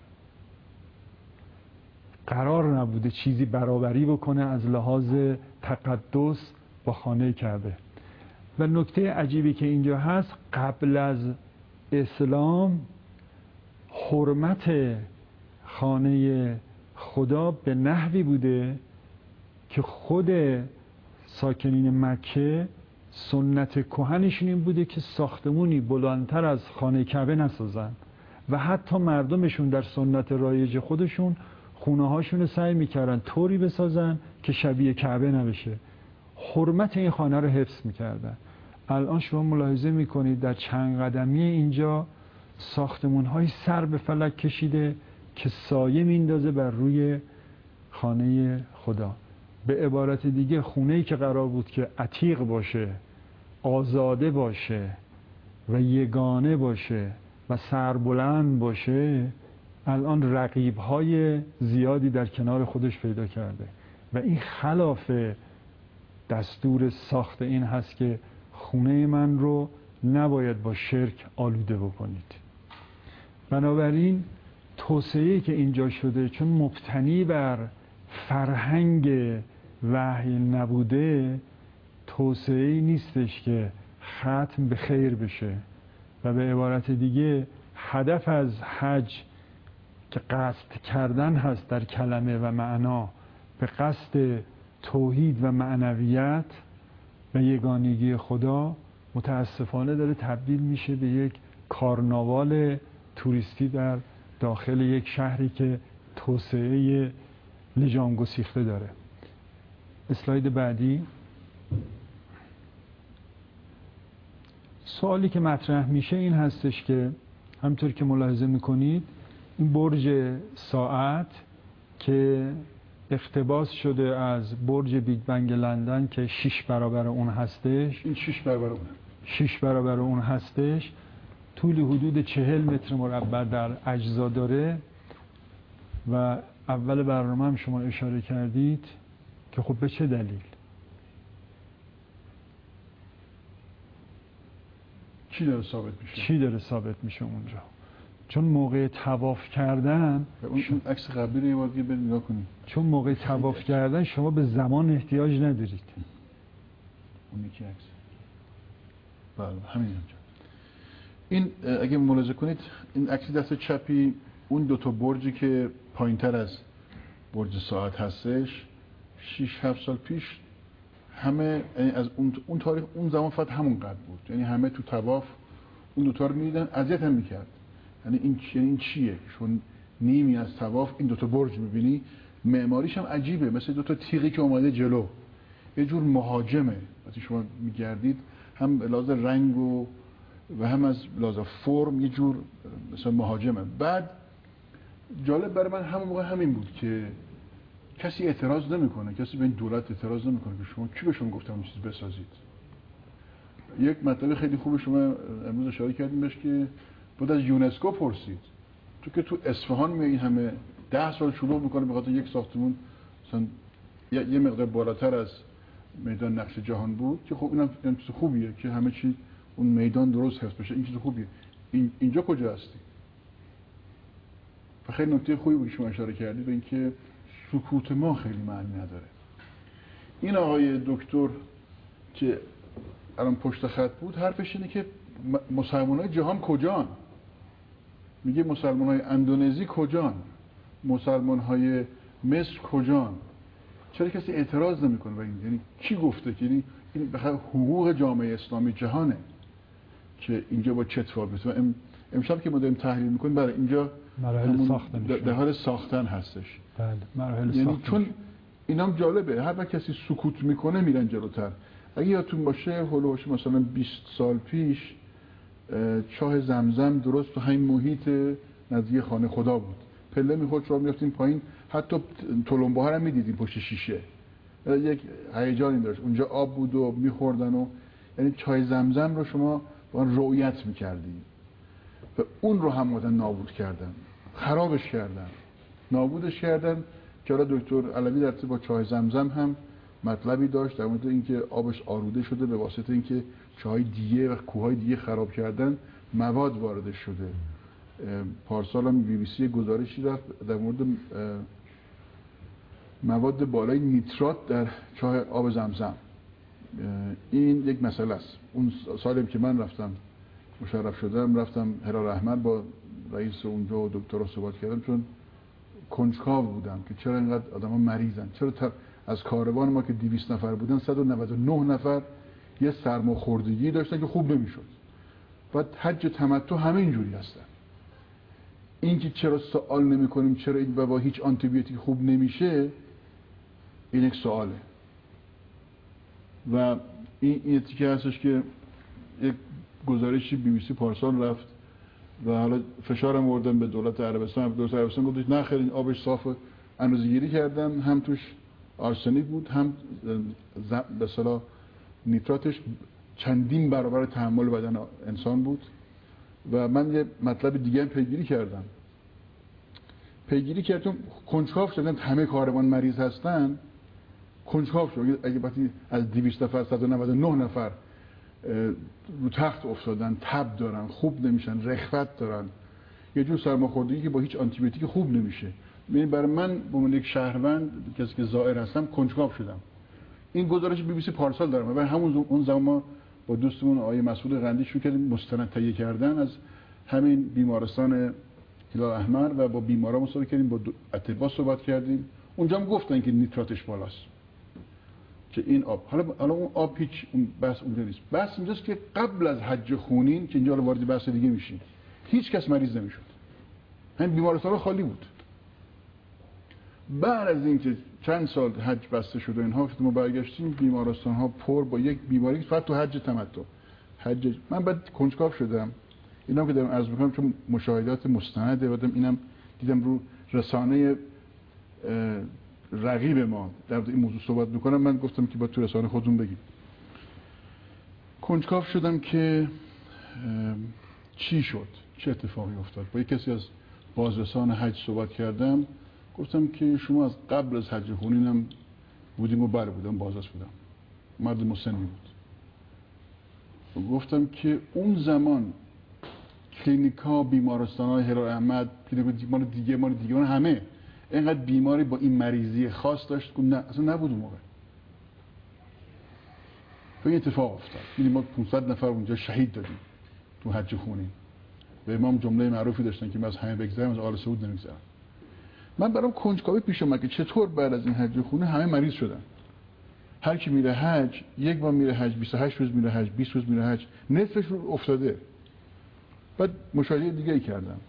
قرار نبوده چیزی برابری بکنه از لحاظ تقدس با خانه کعبه. و نکته عجیبی که اینجا هست، قبل از اسلام حرمت خانه خدا به نحوی بوده که خود ساکنین مکه سنت کهنشون این بوده که ساختمونی بلندتر از خانه کعبه نسازن و حتی مردمشون در سنت رایج خودشون خونه هاشون رو سعی میکردن طوری بسازن که شبیه کعبه نبشه. حرمت این خانه رو حفظ میکردن. الان شما ملاحظه میکنید در چند قدمی اینجا ساختمون های سر به فلک کشیده که سایه میندازه بر روی خانه خدا. به عبارت دیگه خونه‌ای که قرار بود که عتیق باشه، آزاده باشه و یگانه باشه و سربلند باشه، الان رقیب‌های زیادی در کنار خودش پیدا کرده و این خلاف دستور ساخت این هست که خونه من رو نباید با شرک آلوده بکنید. بنابراین توسعه‌ای که اینجا شده چون مبتنی بر فرهنگ وحی نبوده، توسعه‌ای نیستش که ختم به خیر بشه و به عبارت دیگه هدف از حج که قصد کردن هست در کلمه و معنا به قصد توحید و معنویت و یگانگی خدا، متاسفانه داره تبدیل میشه به یک کارناوال توریستی در داخل یک شهری که توسعه لجام گسیخته داره. اسلاید بعدی. سوالی که مطرح میشه این هستش که همطور که ملاحظه میکنید این برج ساعت که اقتباس شده از برج بیگ بنگ لندن که شش برابر اون هستش، این شش برابر اون شش برابر اون هستش، طول حدود چهل متر مربع در اجزا داره و اول برنامه هم شما اشاره کردید که خب به چه دلیل؟ چی داره ثابت میشه؟ چی داره ثابت میشه اونجا؟ چون موقع طواف کردن، اون عکس قبلی رو یه بار دیگه برید نگاه کنید. چون موقع طواف کردن شما به زمان احتیاج ندارید. اون یکی عکس. بله همین اینجا. این اگه ملاحظه کنید این عکس دست چپی اون دو تا برجی که پایینتر از برج ساعت هستش، شش هفت سال پیش همه از اون اون تاریخ اون زمان فقط همون قد بود. یعنی همه تو طواف اون دو تا رو می‌دیدن، اذیت هم می‌کرد. یعنی این چیه؟ این چیه؟ چون نیمی از طواف این دو تا برج می‌بینی، معماریش هم عجیبه، مثل دو تا تیغی که اومده جلو. یه جور مهاجمه. وقتی شما می‌گردید هم لحاظ رنگ و و هم از لحاظ فرم یه جور مثلا مهاجمه. بعد جالب برای من همون موقع همین بود که کسی اعتراض نمیکنه، کسی به این دولت اعتراض نمیکنه که شما کی به شما گفتم این چیز بسازید. یک مطلب خیلی خوب شما امروز اشاره کردیم بهش که بود از یونسکو پرسید. تو که تو اصفهان میای این همه ده سال شلوغ میکنه به خاطر یک ساختمون مثلا یه مقدار بالاتر از میدان نقش جهان بود که خب اینم این چیز خوبیه که همه چی اون میدان درست حفظ بشه، این چیز خوبیه. این اینجا کجا هستی؟ و خیلی نکته خوبی بود شما اشاره کردید به اینکه سکوت ما خیلی معنی نداره. این آقای دکتر که الان پشت خط بود حرفش اینه که مسلمانای جهان کجان؟ میگه مسلمان های اندونزی کجان؟ مسلمان های مصر کجان؟ چرا کسی اعتراض نمیکنه به این؟ یعنی کی گفته که یعنی این بخاطر حقوق جامعه اسلامی جهانه که اینجا با چه اتفاقی میفته؟ ام امشب که ما داریم تحلیل میکنیم برای اینجا مراحل ساختن در حال ساختن هستش. بله مراحل یعنی ساختن. چون اینام جالبه، هر وقت کسی سکوت میکنه میرن جلوتر. اگه یادتون باشه هولوش مثلا بیست سال پیش چاه زمزم درست تو همین محیط نزدیک خانه خدا بود. پله میخورد شما میرفتیم پایین، حتی تلمبه ها رو میدیدیم پشت شیشه. یک هیجانی داشت. اونجا آب بود و میخوردن و یعنی چاه زمزم رو شما با رؤیت میکردیم و اون رو هم مدن نابود کردن، خرابش کردن، نابودش کردن. که حالا دکتر علوی در با چاه زمزم هم مطلبی داشت در مورد اینکه آبش آلوده شده به واسطه اینکه چاهای دیگه و کوههای دیگه خراب کردن، مواد وارد شده. پارسال هم بی بی سی گزارشی رفت در مورد مواد بالای نیترات در چاه آب زمزم. این یک مسئله است. اون سالی که من رفتم مشرف شدم، رفتم هلال احمر با رئیس اونجا و دکترها صحبت کردم، چون کنجکاو بودم که چرا اینقدر آدما مریضن، چرا از کاروان ما که دویست نفر بودن صد و نود و نه نفر یه سرماخوردگی داشتن که خوب نمیشد. بعد حج تمتع همه اینجوری هستن. این که چرا سوال نمی کنیم چرا این با هیچ آنتیبیوتیک خوب نمیشه، این یک سواله. و این این تیکه هستش که یک گزارشی بی بی سی پارسال رفت و حالا فشارم آوردن به دولت عربستان. دولت عربستان گفتش نه خیر این آبش صافه، اندازه‌گیری کردن، هم توش آرسنیک بود، هم به اصطلاح نیتراتش چندین برابر تحمل بدن انسان بود. و من یه مطلب دیگه هم پیگیری کردم پیگیری کردم کنجکاو شدن همه کاروان مریض هستن. کنجکاو شد اگه وقتی از دویست نفر صد و نود و نه نفر رو تخت افتادن، تب دارن، خوب نمیشن، رخوت دارن، یه جور سرماخوردگی که با هیچ آنتیبیوتیک خوب نمیشه. یعنی برای من به عنوان یک شهروند کسی که زائر هستم کنجکاو شدم. این گزارش بی بی سی پارسال دارم و همون اون زمان ما با دوستمون آقای مسعود قندی شروع کردیم مستند تهیه کردن از همین بیمارستان هلال احمر و با بیمارا مصاحبه کردیم، با اطباء صحبت کردیم. اونجا هم گفتن که نیتراتش بالاست، که این آب حالا حالا اون آب هیچ اون بحث اونجا نیست. بحث اینجاست که قبل از حج خونین که اینجا وارد بحث دیگه میشیم، هیچ کس مریض نمیشد. همین بیمارستان خالی بود. بعد از اینکه چند سال حج بسته شد و اینها که ما برگشتیم، بیمارستان ها پر با یک بیماری فقط تو حج تمتع. حج من بعد کنجکاو شدم. اینا که دارم عرض می‌کنم چون مشاهدات مستنده بدم، اینم دیدم رو رسانه رقیب ما در این موضوع صحبت میکنم، من گفتم که با تو رسانه خودمون بگیم. کنجکاو شدم که چی شد، چه اتفاقی افتاد. با یک کسی از بازرسان حج صحبت کردم، گفتم که شما از قبل از حج خونینم بودیم و بله بودم، بازرس بودم، مرد مسنی بود. و گفتم که اون زمان کلینیکا، بیمارستان‌های هلال احمد، کلینیک‌های دیگه مال دیگه مال همه اینقدر بیماری با این مریضی خاص داشت که نه اصلا نبود اون موقع. این اتفاق افتاد. یعنی ما پانصد نفر اونجا شهید دادیم تو حج خونین. و امام جمله معروفی داشتن که من از همه بگذرم از آل سعود نمیگذرم. من برام کنجکاوی پیش اومد که چطور بعد از این حج خونه همه مریض شدن. هر کی میره حج، یک بار میره حج، بیست و هشت روز میره حج، بیست روز میره حج، نصفش رو افتاده. بعد مشاهده دیگه ای کردم.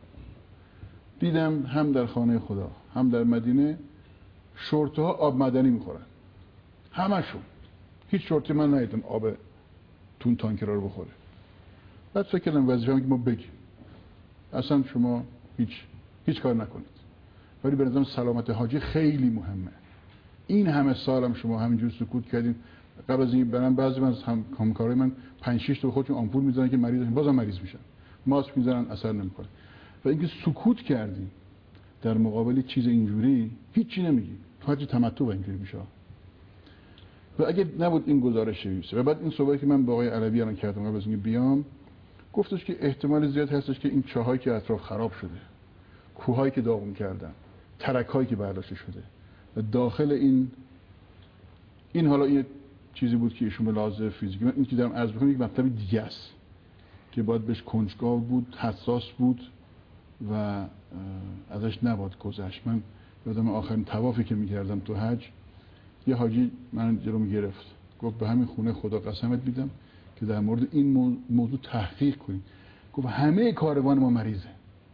دیدم هم در خانه خدا هم در مدینه شورت ها آب معدنی میخورن، همشون. هیچ شورتی من ندیدم آب تون تانکرها رو بخوره. بعد فکر کردم وظیفه‌مه که ما بگیم اصلا شما هیچ هیچ کار نکنید. ولی به نظرم سلامت حاجی خیلی مهمه. این همه سالم شما همینجور سکوت کردین. قبل از این برام بعضی از هم همکارای من پنج شش تا خودشون آمپول میزنن که مریض بازم مریض میشن، ماسک میزنن اثر نمیکنه. و اینکه سکوت کردیم در مقابل چیز اینجوری، هیچی نمیگی. حج تمتع اینجوری میشه. و اگه نبود این گزارش نویسه و بعد این صحبتی که من با آقای علوی الان کردم قبل از اینکه بیام، گفتش که احتمال زیاد هستش که این چاهایی که اطراف خراب شده، کوهایی که داغون کردن، ترک‌هایی که برداشته شده و داخل این این حالا این چیزی بود که ایشون به لحاظ فیزیکی، من این که دارم عرض می‌کنم یک مطلب دیگه است که باید بهش کنجکاو بود، حساس بود و ازش نباید گذشت. من یادم آخرین طوافی که میکردم تو حج، یه حاجی من جلوم گرفت، گفت به همین خونه خدا قسمت میدم که در مورد این موضوع تحقیق کنیم. گفت همه کاروان ما مریضه.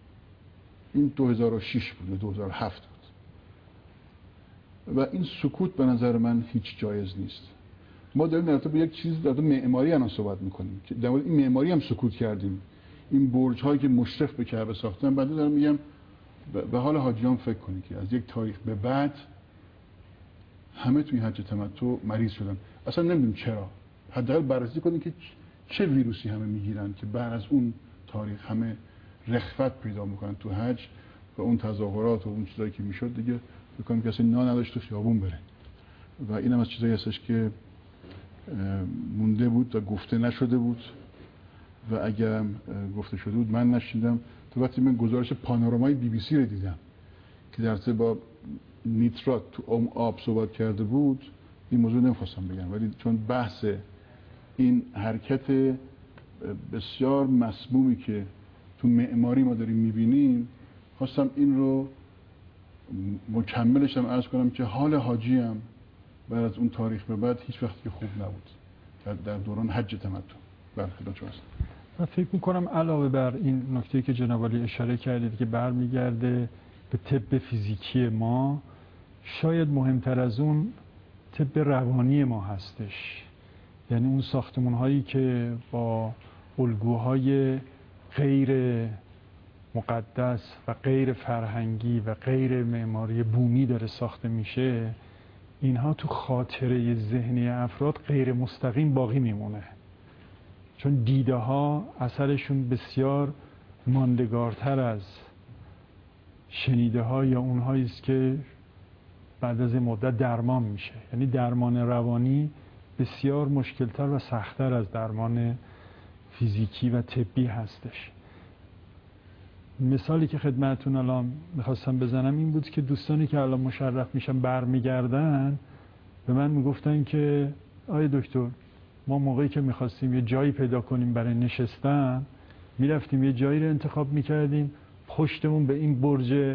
این دو هزار و شش بود، دو هزار و هفت بود. و این سکوت به نظر من هیچ جایز نیست. ما داریم در مورد یک چیز در مورد معماری الان صحبت میکنیم که در مورد این معماری هم سکوت کردیم. این برج هایی که مشرف به کعبه ساختن، بعد دارم میگم به حال حاجیان فکر کنید که از یک تاریخ به بعد همه توی حج تمتع مریض شدن. اصلا نمیدونیم چرا. حداقل بررسی کنید که چه ویروسی همه میگیرن که بعد از اون تاریخ همه رخوت پیدا میکنن تو حج و اون تظاهرات و اون چیزایی که میشد دیگه بکنیم کسی نا نداشت تو خیابون بره. و این هم از چیزایی هستش که مونده بود و گفته نشده بود و اگر گفته شده بود من نشیدم. تو وقتی من گزارش پانورامای بی بی سی رو دیدم که در ارتباط با نیترات تو آب صحبت کرده بود، این موضوع نمیخواستم بگم، ولی چون بحث این حرکت بسیار مسمومی که تو معماری ما داریم میبینیم، خواستم این رو مکملش هم عرض کنم که حال حاجی هم بعد از اون تاریخ به بعد هیچ وقتی که خوب نبود در, در دوران حج تمتع. برخلاف چون هست. من فکر میکنم علاوه بر این نکته که جناب عالی اشاره کردید که برمیگرده به طب فیزیکی ما، شاید مهمتر از اون طب روانی ما هستش. یعنی اون ساختمون هایی که با الگوهای غیر مقدس و غیر فرهنگی و غیر معماری بومی داره ساخته میشه، اینها تو خاطره ذهنی افراد غیر مستقیم باقی میمونه، چون دیده ها اثرشون بسیار ماندگارتر از شنیده ها یا اونهایی است که بعد از این مدت درمان میشه. یعنی درمان روانی بسیار مشکلتر و سختتر از درمان فیزیکی و طبی هستش. مثالی که خدمتتون الان میخواستم بزنم این بود که دوستانی که الان مشرف میشن برمیگردن به من میگفتن که آقای دکتر، ما موقعی که میخواستیم یه جایی پیدا کنیم برای نشستن، میرفتیم یه جایی رو انتخاب میکردیم پشتمون به این برج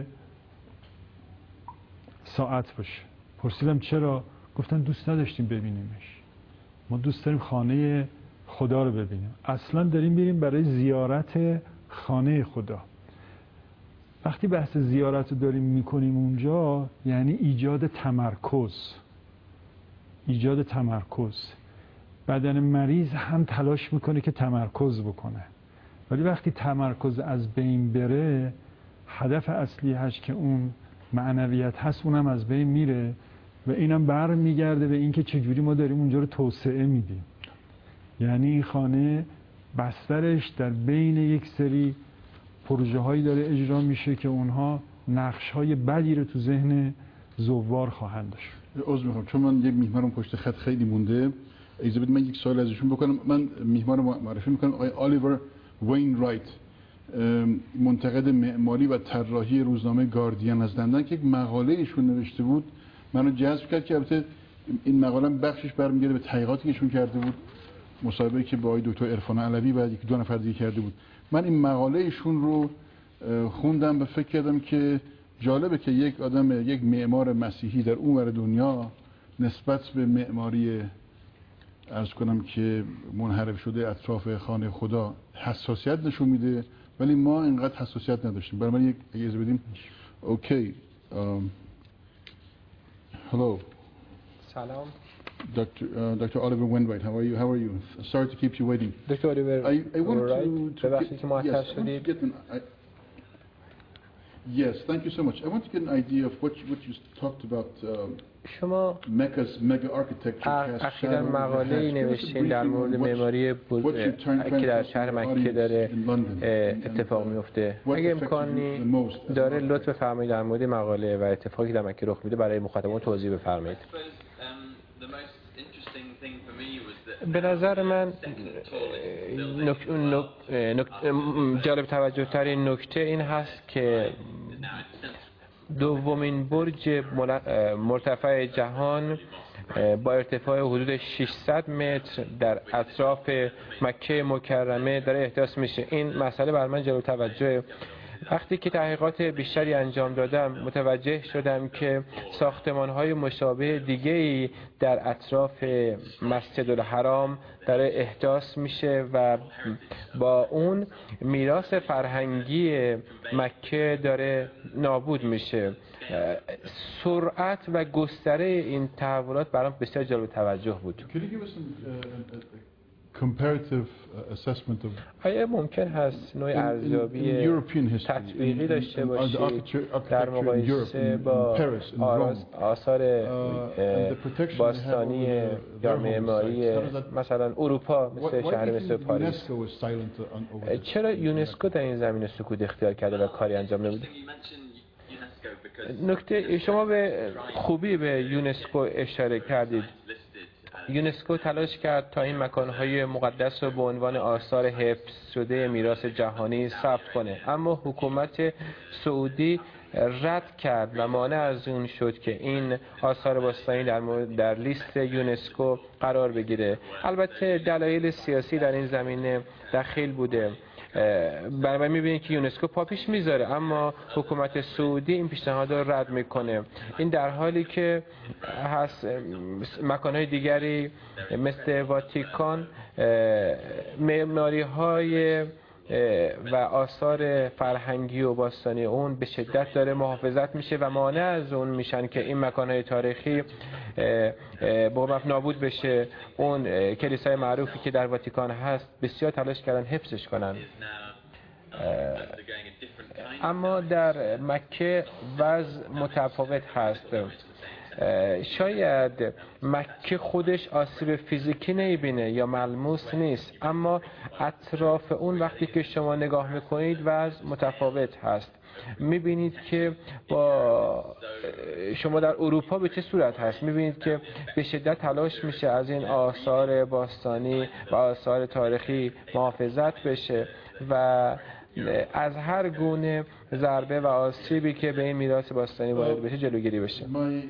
ساعت باشه. پرسیدم چرا؟ گفتن دوست نداشتیم ببینیمش، ما دوست داریم خانه خدا رو ببینیم. اصلا داریم میریم برای زیارت خانه خدا. وقتی بحث زیارت رو داریم میکنیم اونجا، یعنی ایجاد تمرکز ایجاد تمرکز بدن مریض هم تلاش میکنه که تمرکز بکنه، ولی وقتی تمرکز از بین بره، هدف اصلی هست که اون معنویت هست اونم از بین میره و اینم بر میگرده به اینکه چجوری ما داریم اونجا رو توسعه میدیم. یعنی این خانه بسترش در بین یک سری پروژه هایی داره اجرا میشه که اونها نقش های بدی رو تو ذهن زوار خواهند داشت. عذر میخوام چون من یک میهمانم پشت خط خیلی مونده، اجازه بدید من یک سوال ازشون بکنم. من میهمان رو معرفی میکنم، آقای آلیور وین رایت، منتقد معماری و طراحی روزنامه گاردین از لندن، که یک مقاله ایشون نوشته بود منو جذب کرد که البته این مقاله بخشش برمیگرده به تحقیقاتی که ایشون کرده بود، مصاحبه‌ای که با آقای دکتر عرفان علوی و یک دو نفر دیگه کرده بود. من این مقاله ایشون رو خوندم و فکر کردم که جالبه که یک آدم، یک معمار مسیحی در اون ور دنیا نسبت به معماری عرض کنم که منحرف شده اطراف خانه خدا حساسیت نشون میده، ولی ما اینقدر حساسیت نداشتیم. برای من یک اجازه بدیم. اوکی. هلو. سلام. Doctor uh, Doctor Oliver Wainwright, how are you? How are you? Sorry to keep you waiting. Doctor Oliver I, I want Wainwright. to, to get, yes, I want to get an, I, yes, thank you so much. I want to get an idea of what you, what you talked about. Um, شما Mecca's mega architecture. اخیراً مقاله‌ای نوشتین در مورد معماری که در شهر مکه داره اتفاق میفته. اگه امکانی داره لطف بفرمایید در مورد مقاله و اتفاقی که در مکه رخ میده برای مخاطبان توضیح بفرمایید. به نظر من نک... نک... جالب توجه ترین نکته این هست که دومین برج مرتفع جهان با ارتفاع حدود ششصد متر در اطراف مکه مکرمه داره احداث میشه. این مسئله بر من جالب توجه وقتی که تحقیقات بیشتری انجام دادم متوجه شدم که ساختمان‌های مشابه دیگه‌ای در اطراف مسجد الحرام داره احداث میشه و با اون میراث فرهنگی مکه داره نابود میشه. سرعت و گستره این تحولات برام بسیار جالب توجه بود. comparative assessment of آیا ممکن هست نوع ارزیابی تطبیقی داشته باشید در مقایسه با آثار باستانی یا معماری مثلا اروپا مثل شهر مثل پاریس؟ چرا یونسکو در این زمینه سکوت اختیار کرده و کاری انجام نمیده؟ نکته شما به خوبی به یونسکو اشاره کردید. یونسکو تلاش کرد تا این مکانهای مقدس رو به عنوان آثار حفظ شده میراث جهانی ثبت کنه، اما حکومت سعودی رد کرد و مانع از اون شد که این آثار باستانی در در لیست یونسکو قرار بگیره. البته دلایل سیاسی در این زمینه دخیل بوده. برای میبینید که یونسکو پا پیش میذاره اما حکومت سعودی این پیشنهاد رو رد میکنه. این در حالی که هست مکانهای دیگری مثل واتیکان معماری های و آثار فرهنگی و باستانی اون به شدت داره محافظت میشه و مانع از اون میشن که این مکانهای تاریخی با نابود بشه. اون کلیسای معروفی که در واتیکان هست بسیار تلاش کردن حفظش کنن، اما در مکه وضع متفاوت هست. شاید مکه خودش آسیب فیزیکی نمیبینه یا ملموس نیست، اما اطراف اون وقتی که شما نگاه میکنید وضع متفاوت هست. میبینید که با شما در اروپا به چه صورت هست، میبینید که به شدت تلاش میشه از این آثار باستانی و آثار تاریخی محافظت بشه و از هر گونه ضربه و آسیبی که به این میراث باستانی وارد بشه جلوگیری بشه.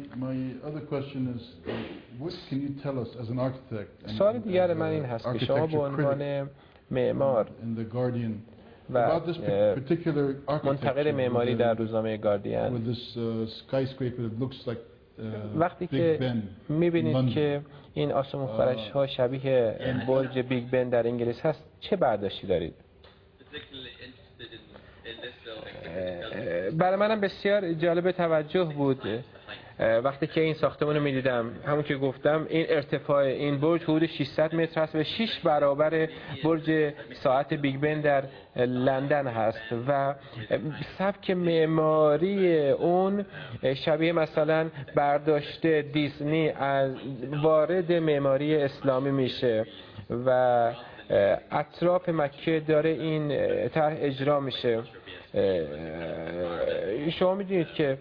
سوال دیگر من این هست که شما به عنوان معمار و منتقد معماری در روزنامه گاردین وقتی که میبینید که این آسمون فرش ها شبیه برج بیگ بن در انگلیس هست چه برداشتی دارید؟ برای منم بسیار جالب توجه بود وقتی که این ساختمان رو میدیدم. همون که گفتم این ارتفاع این برج حدود ششصد متر هست و شش برابر برج ساعت بیگ بن در لندن هست و سبک معماری اون شبیه مثلا برداشته دیزنی از وارد معماری اسلامی میشه و اطراف مکه داره این طرح اجرا میشه. شما میدونید که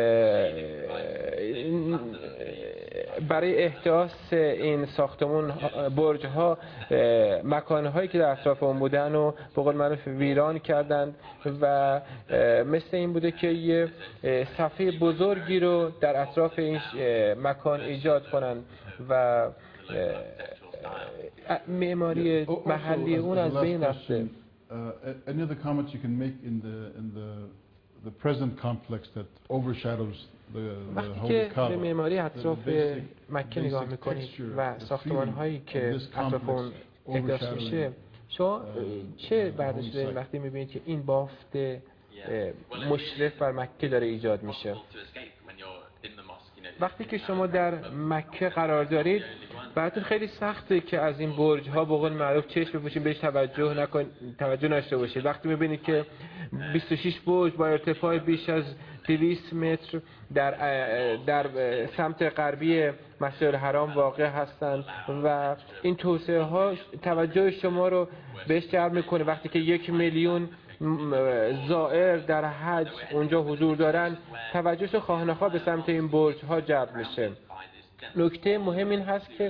برای احداث این ساختمون برج ها مکان هایی که در اطراف اون بودن و به قول معروف ویران کردند و مثل این بوده که یه صفحه بزرگی رو در اطراف این مکان ایجاد کنند و معماری محلی اون از بین رفته. Uh, any other comments you can make in the in the the present complex that overshadows the the holy Kaaba? به معماری اطراف مکه نگاه میکنید و ساختمان هایی که اطراف اون احداث میشه، شما چه برداشت دارید وقتی میبینید که این بافت مشرف بر مکه داره ایجاد میشه؟ وقتی که شما در مکه قرار دارید براتون خیلی سخته که از این برج ها به قول معروف چشم بپوشید، بهش توجه نکن توجه نشته باشید. وقتی میبینید که بیست و شش برج با ارتفاع بیش از دویست متر در در سمت غربی مسجد الحرام واقع هستند و این توسعه ها توجه شما رو بهش جلب میکنه. وقتی که یک میلیون زائر در حج اونجا حضور دارن توجهش خواه نخواه به سمت این برج ها جلب میشه. نکته مهم این هست که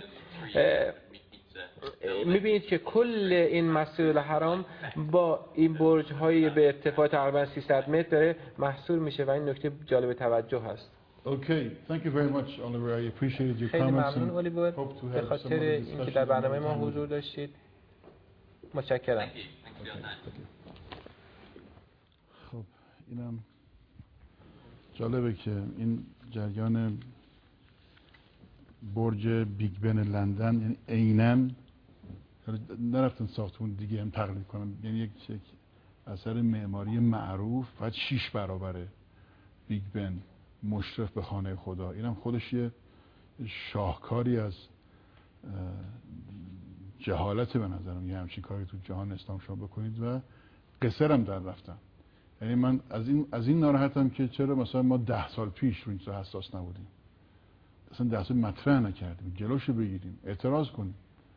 میبینید که کل این مسجد الحرام با این برج های به ارتفاع تقریبا سیصد متر داره محصور میشه و این نکته جالب توجه هست. Okay, thank you very much, Oliver. I appreciated your خیلی comments ممنون اولیور به خاطر اینکه در برنامه ما حضور داشتید. متشکرم. خب اینم جالبه که این جریان برج بیگ بن لندن یعنی عیناً نرفتن ساختمون دیگه هم تقلید کنن، یعنی یک اثر معماری معروف فقط شیش برابره بیگ بن مشرف به خانه خدا. اینم خودش یه شاهکاری از جهالت به نظرم، یه همچین کاری تو جهان اسلام شما بکنید و قصرم در رفتم. یعنی من از این از این ناراحتم که چرا مثلا ما ده سال پیش رو این چیزا حساس نبودیم، اصلا ده سال مطرح نکردیم، جلوشو بگیریم، اعتراض کنیم.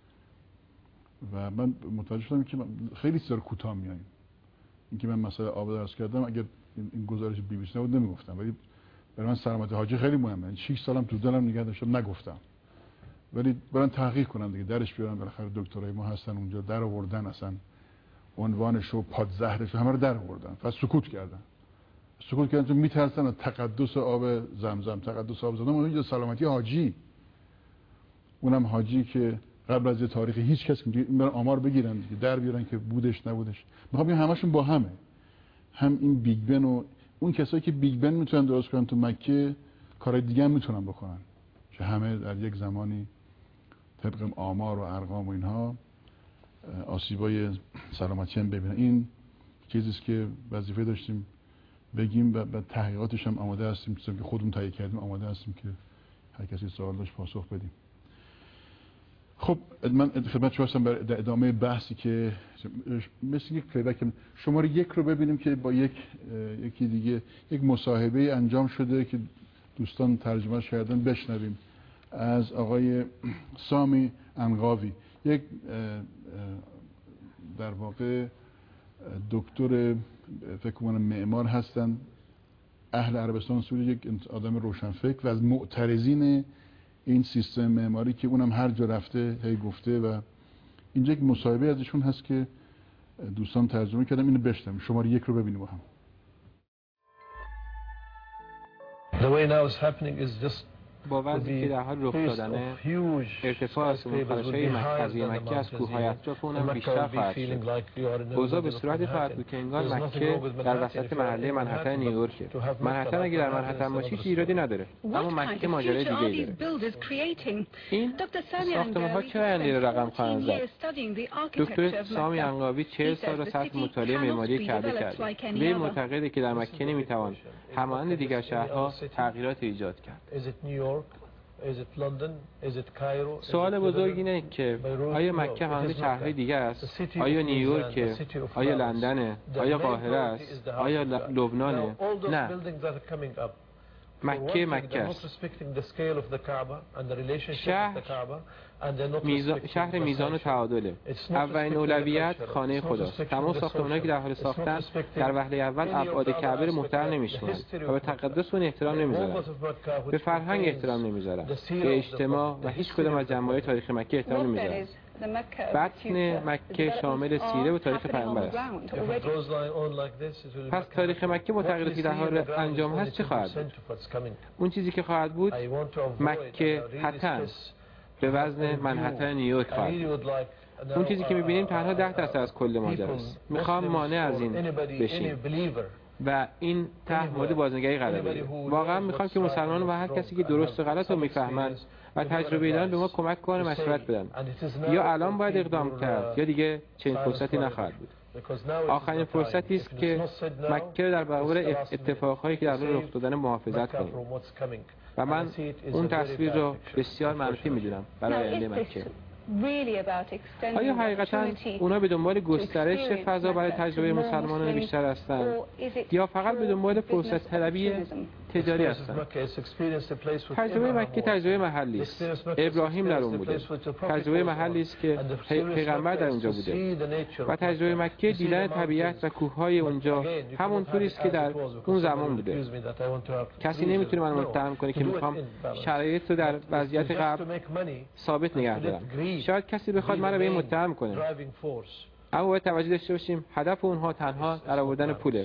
و من متوجه شدم که خیلی چیزا رو کوتاه میایم. اینکه من مثلا آب درست کردم، اگر این گزارش بی بی سی نبود نمیگفتم، ولی برای من سلامت حاجی خیلی مهمه. من شش سالم تو دلم نگه داشتم نگفتم، ولی برن تحقیق کنن دیگه، درش بیارن. بالاخره دکترای ما هستن اونجا، در آوردن اصلا عنوانش و پادزهرش همه رو در آوردن، فقط سکوت کردن. سکوت کردن چون میترسن از تقدس آب زمزم، تقدس آب زمزم اونجا سلامتی حاجی. اونم حاجی که قبل از تاریخ هیچ کس که این برن آمار بگیرن دیگه، در بیارن که بودش نبودش. میخوام این همشون با همه، هم این بیگ بن و اون کسایی که بیگ بن میتونن درست کنن تو مکه، کارهای دیگه هم میتونن بکنن که همه در یک زمانی طبق آمار و ارقام و اینها آسیبای سلامتی هم ببینن. این چیزی است که وظیفه داشتیم بگیم و بعد تحقیقاتش هم آماده هستیم، چیزی که خودمون تهیه کردیم آماده هستیم که هر کسی سوال داشت پاسخ بدیم. خب من خدمت شما هستم برای ادامه بحثی که مثل یک پلیبک شماره یک رو ببینیم که با یک یکی دیگه یک مصاحبه انجام شده که دوستان ترجمهش کردن، بشنویم از آقای سامی انقاوی، یک در واقع دکتر فکر کنم معمار هستن، اهل عربستان سعودی، یک آدم روشنفکر و از معترضین این سیستم معماری که اونم هر جا رفته هی گفته. و اینجا یک مصاحبه ازشون هست که دوستان ترجمه کردم، اینو بشنویم. شماره یک رو ببینیم با هم. The way now is happening is just با وضعی که در حال رخ دادنه، ارتفاع آسمان‌خراش‌های مرکزی مکه از کوه‌های اطراف اونم بیشتر خواهد شد. اوضاع به صورتی خواهد بود که انگار مکه در وسط محله منهتن نیویورکه. منهتن اگه در منهتن باشی که ایرادی نداره، اما مکه ماجرای دیگه‌ای داره. این ساختمان‌ها چه آینده‌ای رو رقم خواهند زد؟ دکتر سامی انقاوی چهل سال را صرف مطالعه معماری کعبه کرده. وی معتقده که در مکه نمی‌توان همانند دیگر شهرها تغییرات ایجاد کرد. سوال بزرگ اینه که آیا مکه همانند شهرهای دیگر است؟ آیا نیویورک؟ آیا لندن؟ آیا قاهره است؟ آیا لبنانه؟ نه، مکه مکه است. شهر میزان، شهر میزان و تعادله. اولین اولویت خانه خداست. تمام ساختمان‌هایی که در حال ساختن در وهله اول ابعاد کعبه رو محترم نمی‌شمارند و به تقدس اون احترام نمی‌ذارند، به فرهنگ احترام نمی‌ذارند، به اجتماع و هیچ کدام از جنبه‌های تاریخ مکه احترام نمی‌ذارند. بطن مکه شامل سیره و تاریخ پیامبر است. پس تاریخ مکه با تغییراتی که در حال انجام هست چه خواهد بود؟ اون چیزی که خواهد بود مکه هتن به وزن منهتن نیویورک خواهد بود. اون چیزی که می‌بینیم تنها ده درصد از کل ماجرا است. می‌خوام مانع از این بشیم و این ته مورد بازنگری قرار بگیره. واقعا می‌خوام که مسلمان و هر کسی که درست و غلط رو می‌فهمند و تجربه دارن به ما کمک کنن و مشورت بدن. یا الان باید اقدام کرد یا دیگه چنین فرصتی نخواهد بود. آخرین فرصتی است که مکه در برابر اتفاقهایی که در حال رخ دادن محافظت کنیم و من اون تصویر رو بسیار منفی می‌دونم برای آینده مکه. آیا حقیقتا اونا به دنبال گسترش فضا برای تجربه مسلمانان بیشتر هستند یا فقط به دنبال فرصت طلبی تجاری هستند؟ تجربه مکه تجربه محلی است. ابراهیم در اون بوده. تجربه محلی است که پیغمبر در اونجا بوده. و تجربه مکه دیدن طبیعت و کوههای اونجا همونطوری است که در اون زمان بوده. کسی نمیتونه من متهم کنه که میخوام شرایط رو در وضعیت قبل ثابت نگه دارم. شاید کسی بخواد من رو به این متهم کنه، اما باید توجه داشته باشیم هدف اونها تنها در آوردن پوله.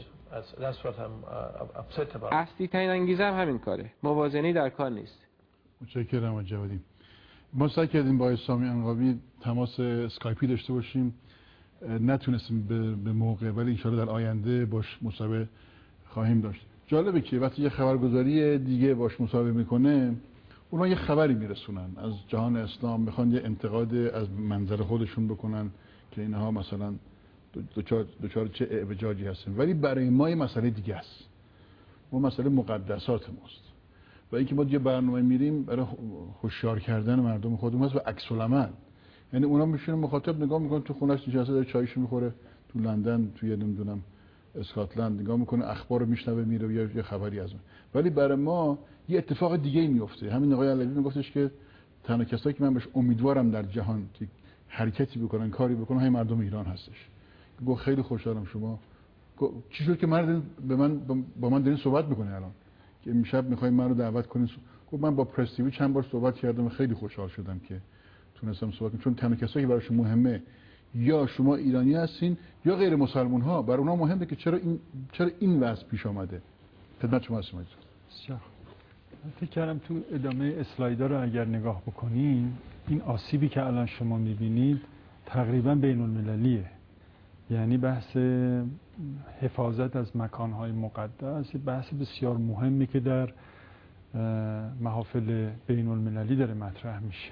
اصلی ترین انگیزه هم همین کاره، موازنه‌ای در کار نیست. متشکرم آقای جوادی. ما سعی کردیم با سامی انقاوی تماس اسکایپی داشته باشیم، نتونستیم به موقع، ولی ان شاءالله در آینده باش مصاحبه خواهیم داشت. جالبه که وقتی یه خبرگزاری دیگه باش مصاحبه میکنه، اونا یه خبری میرسونن از جهان اسلام، میخوان یه انتقاد از منظر خودشون بکنن که اینها مثلا دوچار دوچار چه اعوجاجی هستن، ولی برای ما یه مسئله دیگه است. ما مسئله مقدسات ماست و اینکه ما یه برنامه میریم برای هوشیار کردن مردم خودمون هست و عکس العمل. یعنی اونا میشونن مخاطب نگاه میکنن تو خونه‌اش نشسته داره چایشو میخوره تو لندن، توی نمیدونم اسکاتلند، نگاه میکنه اخبار رو میشنوه میره یا یه خبری از اون. ولی برای ما یه اتفاق دیگه ای میفته. همین آقای علوی میگفتش که تنها کسایی که من بهش امیدوارم در جهان که حرکتی بکنن، کاری بکنن، همین مردم ایران هستش. گفت خیلی خوشحالم شما چی شد که من به من با من دارین صحبت میکنه الان که امشب میخوایم من رو دعوت کنین. گفت من با پرس تی وی چند بار صحبت کردم و خیلی خوشحال شدم که تونستم صحبت کنم، چون تنها کسایی که براشون مهمه یا شما ایرانی هستین یا غیر مسلمان ها، برای اونها مهمه که چرا این چرا این وضع پیش آمده. خدمت شما هستم. فکر کردم تو ادامه اسلایدها رو اگر نگاه بکنین، این آسیبی که الان شما میبینید تقریبا بین المللیه. یعنی بحث حفاظت از مکانهای مقدس بحث بسیار مهمی که در محافل بین المللی داره مطرح میشه.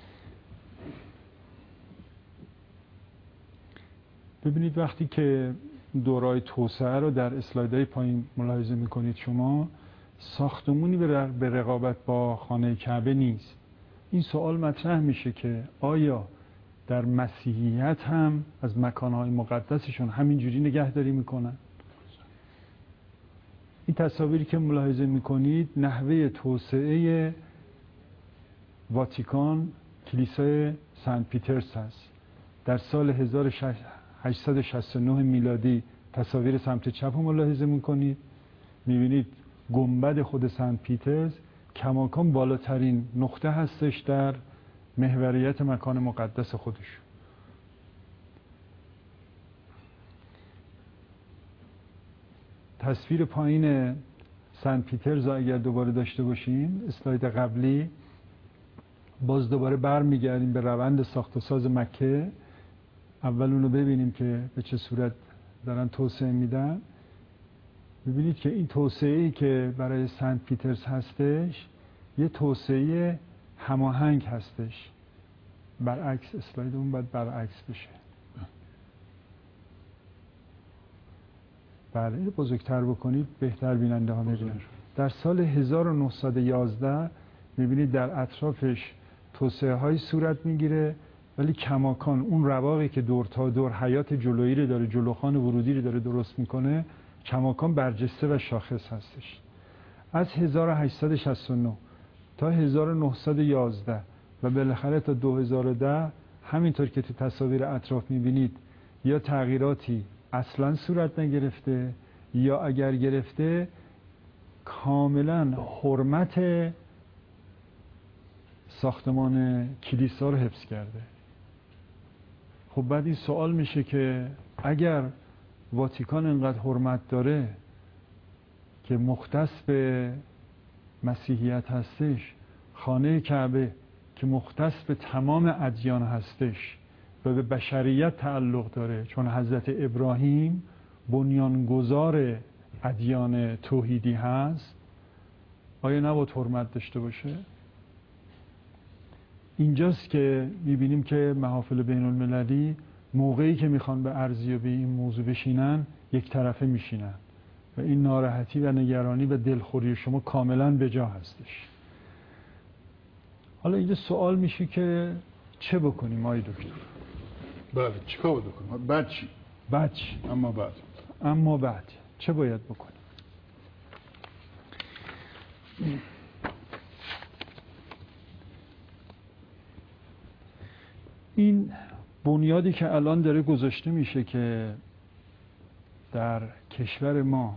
ببینید وقتی که دورای توسعه رو در اسلایدهای پایین ملاحظه میکنید شما، ساختمونی به رقابت با خانه کعبه نیست. این سوال مطرح میشه که آیا در مسیحیت هم از مکانهای مقدسشون همینجوری نگهداری میکنن؟ این تصاویری که ملاحظه میکنید نحوه توسعه واتیکان کلیسای سنت پیترز هست. در سال هزار و هشتصد و شصت و نه میلادی تصاویر سمت چپ رو ملاحظه میکنید، میبینید گنبد خود سنت پیترز کماکان بالاترین نقطه هستش در محوریت مکان مقدس خودش. تصویر پایین سنت پیترز اگر دوباره داشته باشیم، اسلاید قبلی، باز دوباره برمیگردیم به روند ساخت و ساز مکه. اول اونو ببینیم که به چه صورت دارن توسعه میدن. ببینید که این توسعه‌ای که برای سنت پیترز هستش یه توسعه هماهنگ هستش. برعکس اسلاید اون باید برعکس بشه. بله بزرگتر بکنید بهتر بیننده ها میبینن. در سال هزار و نهصد و یازده میبینید در اطرافش توسعه های صورت میگیره، ولی کماکان اون رواقی که دور تا دور حیات جلویی رو داره، جلوخان ورودی رو داره درست میکنه، کماکان برجسته و شاخص هستش. از هزار و هشتصد و شصت و نه تا هزار و نهصد و یازده و بالاخره تا دو هزار و ده همینطور که تو تصاویر اطراف میبینید یا تغییراتی اصلا صورت نگرفته یا اگر گرفته کاملا حرمت ساختمان کلیسا رو حفظ کرده. خب بعد این سوال میشه که اگر واتیکان انقدر حرمت داره که مختص به مسیحیت هستش، خانه کعبه که مختص به تمام ادیان هستش و به بشریت تعلق داره، چون حضرت ابراهیم بنیانگذار ادیان توحیدی هست، آیا نباید حرمت داشته باشه؟ اینجاست که میبینیم که محافل بین المللی موقعی که میخوان به ارزیابی این موضوع بشینن یک طرفه میشینن و این ناراحتی و نگرانی و دلخوری شما کاملا به جا هستش. حالا اینجا سوال میشه که چه بکنیم آقای دکتر؟ بله چیکار باید بکنیم؟ بعد چی؟ بعد چی؟ اما بعد اما بعد چه باید بکنیم؟ این بنیادی که الان داره گذاشته میشه که در کشور ما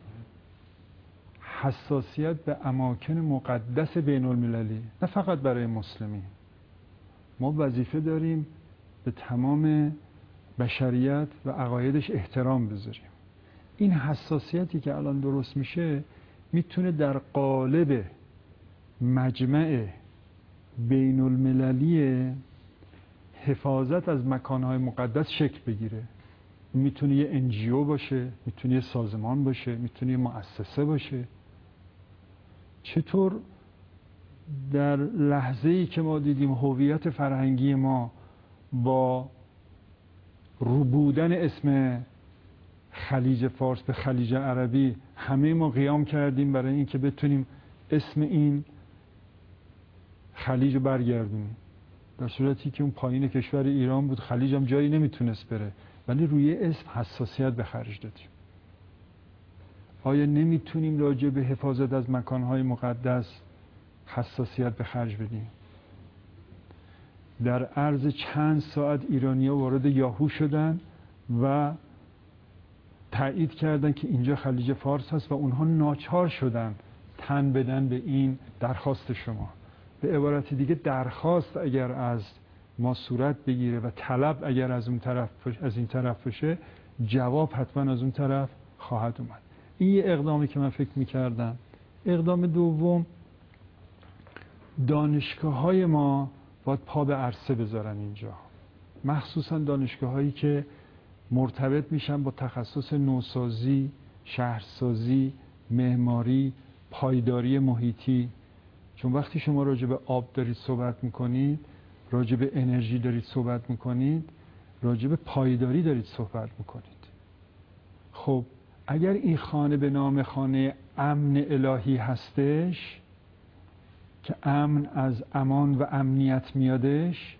حساسیت به اماکن مقدس بین المللی، نه فقط برای مسلمین، ما وظیفه داریم به تمام بشریت و عقایدش احترام بذاریم. این حساسیتی که الان درست میشه میتونه در قالب مجمع بین المللی حفاظت از مکانهای مقدس شکل بگیره. میتونه یه انجیو باشه، میتونه یه سازمان باشه، میتونه یه مؤسسه باشه. چطور در لحظه‌ای که ما دیدیم هویت فرهنگی ما با رو بودن اسم خلیج فارس به خلیج عربی همه ما قیام کردیم برای اینکه بتونیم اسم این خلیج رو برگردونیم، در صورتی که اون پایین کشور ایران بود، خلیج هم جایی نمیتونست بره، ولی روی اسم حساسیت به خرج دادیم. آیا نمیتونیم راجع به حفاظت از مکانهای مقدس حساسیت به خرج بدیم؟ در عرض چند ساعت ایرانی‌ها وارد یاهو شدن و تایید کردن که اینجا خلیج فارس هست و اونها ناچار شدن تن بدن به این درخواست شما. به عبارت دیگه درخواست اگر از ما صورت بگیره و طلب اگر از اون طرف از این طرف بشه، جواب حتما از اون طرف خواهد اومد. این یه اقدامی که من فکر می‌کردم. اقدام دوم، دانشگاه‌های ما باید پا به عرصه بذارن اینجا، مخصوصا دانشگاه‌هایی که مرتبط میشن با تخصص نوسازی، شهرسازی، معماری، پایداری محیطی. چون وقتی شما راجع به آب دارید صحبت میکنید، راجع به انرژی دارید صحبت میکنید، راجع به پایداری دارید صحبت میکنید. خب اگر این خانه به نام خانه امن الهی هستش که امن از امان و امنیت میادش،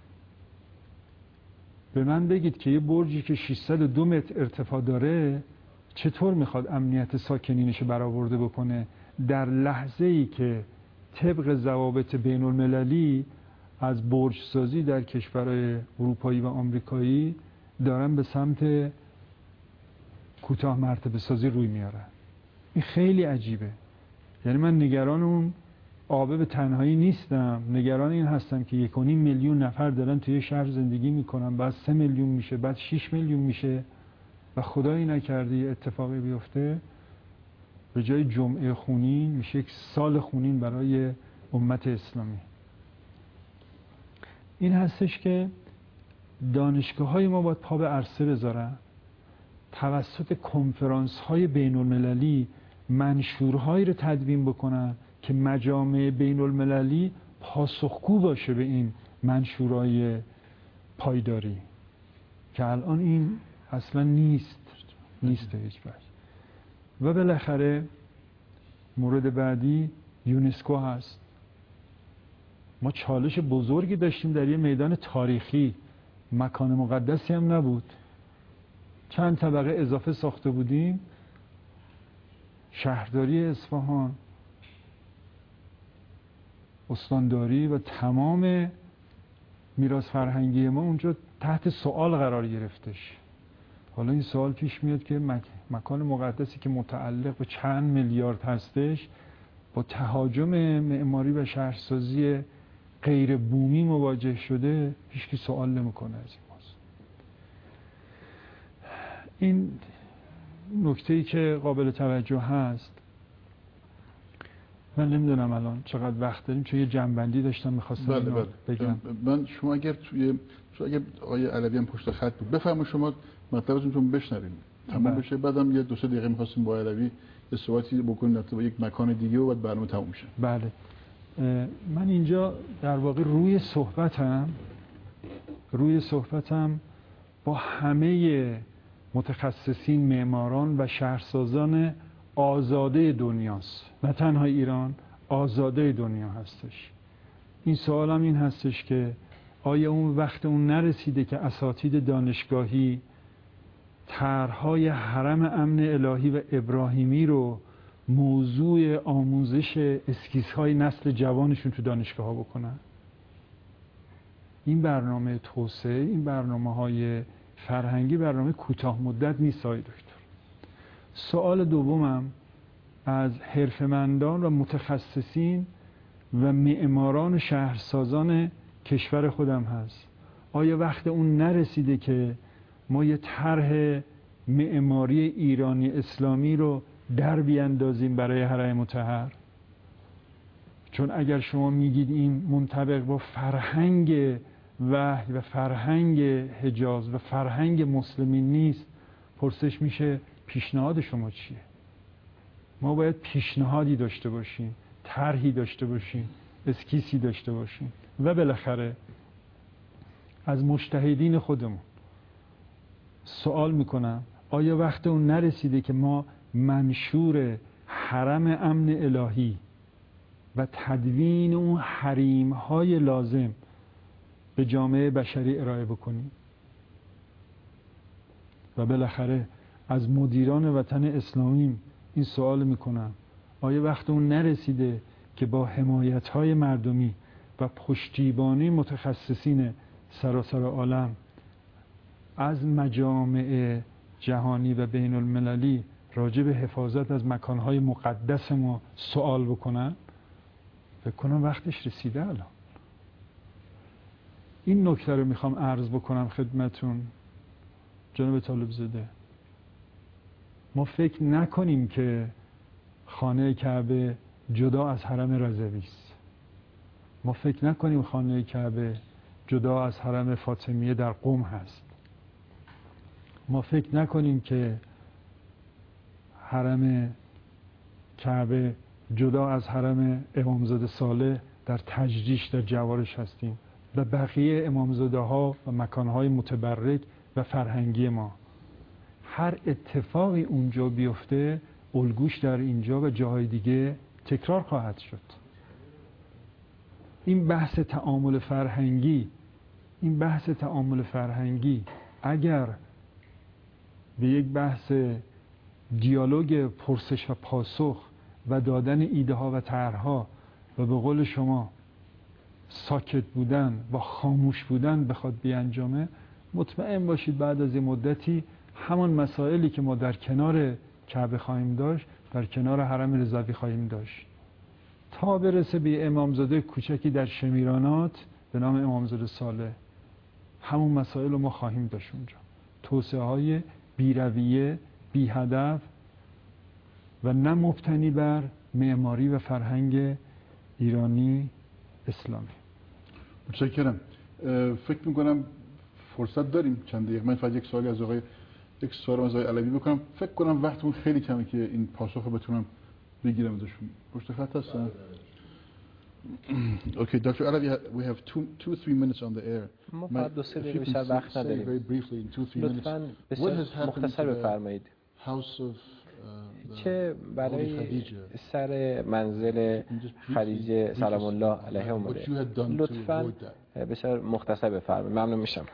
به من بگید که یه برجی که ششصد و دو متر ارتفاع داره چطور میخواد امنیت ساکنینش برآورده بکنه در لحظه‌ای که طبق ضوابط بین المللی از برج سازی در کشورهای اروپایی و آمریکایی دارن به سمت کوتاه مرتبه سازی روی میارن. این خیلی عجیبه. یعنی من نگران اون آبه به تنهایی نیستم، نگران این هستم که یک و نیم میلیون نفر دارن توی شهر زندگی میکنن، بعد سه میلیون میشه، بعد شش میلیون میشه و خدایی نکرده یه اتفاقی بیفته، به جای جمعه خونین میشه یک سال خونین برای امت اسلامی. این هستش که دانشگاه های ما باید پا به عرصه بذارن، توسط کنفرانس های بین المللی منشورهایی رو تدوین بکنن که مجامع بین المللی پاسخگو باشه به این منشورهای پایداری که الان این اصلا نیست نیست به هیچ وجه. و بالاخره مورد بعدی یونسکو هست. ما چالش بزرگی داشتیم در یه میدان تاریخی، مکان مقدسی هم نبود، چند طبقه اضافه ساخته بودیم، شهرداری اصفهان، استانداری و تمام میراث فرهنگی ما اونجا تحت سوال قرار گرفتش. حالا این سوال پیش میاد که مکان مقدسی که متعلق به چند میلیارد هستش با تهاجم معماری و شهرسازی غیر بومی مواجه شده، هیچ کی سوال نمیکنه از این موضوع. این نکته‌ای که قابل توجه هست. من نمیدونم الان چقدر وقت داریم، چون یه جنبندی داشتم میخواستم بله بله. بگم. من شما اگر توی شما اگر آقای علوی هم پشت خط بود بفرمایید شما مطلبتون رو بشنویم تمام بشه، بعدم یه دو سه دقیقه می‌خواستیم با علوی یه صحبتی بکنیم در یک مکان دیگه و بعد برنامه تموم شه. بله. من اینجا در واقع روی صحبتم روی صحبتم با همه متخصصین، معماران و شهرسازان آزاده دنیاست، نه تنها ایران، آزاده دنیا هستش. این سوالم این هستش که آیا اون وقت اون نرسیده که اساتید دانشگاهی طرح‌های حرم امن الهی و ابراهیمی رو موضوع آموزش اسکیس‌های نسل جوانشون تو دانشگاه‌ها بکنن؟ این برنامه توسعه، این برنامه‌های فرهنگی برنامه کوتاه مدت نیست آقای دکتر. سوال دومم از حرفه‌مندان و متخصصین و معماران و شهرسازان کشور خودم هست. آیا وقت اون نرسیده که ما یه طرح معماری ایرانی اسلامی رو در بیاندازیم برای حرم مطهر؟ چون اگر شما میگید این منطبق با فرهنگ وحی و فرهنگ حجاز و فرهنگ مسلمین نیست، پرسش میشه پیشنهاد شما چیه؟ ما باید پیشنهادی داشته باشیم، طرحی داشته باشیم، اسکیسی داشته باشیم و بالاخره از مجتهدین خودمون سوال میکنم آیا وقت اون نرسیده که ما منشور حرم امن الهی و تدوین اون حریم‌های لازم به جامعه بشری ارائه بکنیم؟ و بالاخره از مدیران وطن اسلامی این سوال میکنم آیا وقت اون نرسیده که با حمایت‌های مردمی و پشتیبانی متخصصین سراسر عالم از مجامع جهانی و بین المللی راجع به حفاظت از مکانهای مقدس ما سوال بکنن؟ فکر کنم وقتش رسیده الان. این نکته رو میخوام عرض بکنم خدمتون جناب طالب زاده. ما فکر نکنیم که خانه کعبه جدا از حرم رضوی است. ما فکر نکنیم خانه کعبه جدا از حرم فاطمیه در قم هست. ما فکر نکنیم که حرم کعبه جدا از حرم امامزاده صالح در تجریش در جوارش هستیم و بقیه امامزاده ها و مکانهای متبرک و فرهنگی ما. هر اتفاقی اونجا بیفته الگوش در اینجا و جاهای دیگه تکرار خواهد شد. این بحث تعامل فرهنگی این بحث تعامل فرهنگی اگر به یک بحث دیالوگ پرسش و پاسخ و دادن ایده ها و طرح‌ها و به قول شما ساکت بودن با خاموش بودن بخواد بیانجامه، مطمئن باشید بعد از این مدتی همان مسائلی که ما در کنار کعبه خواهیم داشت در کنار حرم رضوی خواهیم داشت، تا برسه به امامزاده کوچکی در شمیرانات به نام امامزاده صالح. همون مسائل رو ما خواهیم داشت اونجا. توسعه های بی‌رویه، بی هدف و نه مبتنی بر معماری و فرهنگ ایرانی اسلامی. متشکرم. فکر میکنم فرصت داریم چند دقیقه. من فقط یک سوالی از آقای یک سوال از آقای علوی بکنم. فکر کنم وقتمون خیلی کمه که این پاسخ رو بتونم بگیرم ازشون. پشت خط هستن؟ Okay, Doctor Alavi, we have two, two, three minutes on the air. ما فقط دو سه دقیقه بیشتر وقت نداریم. لطفاً بسیار مختصر بفرمایید. چه برای سر منزل خدیجه سلام الله علیها اومده؟ لطفاً بسیار مختصر بفرمایید. ممنون میشم.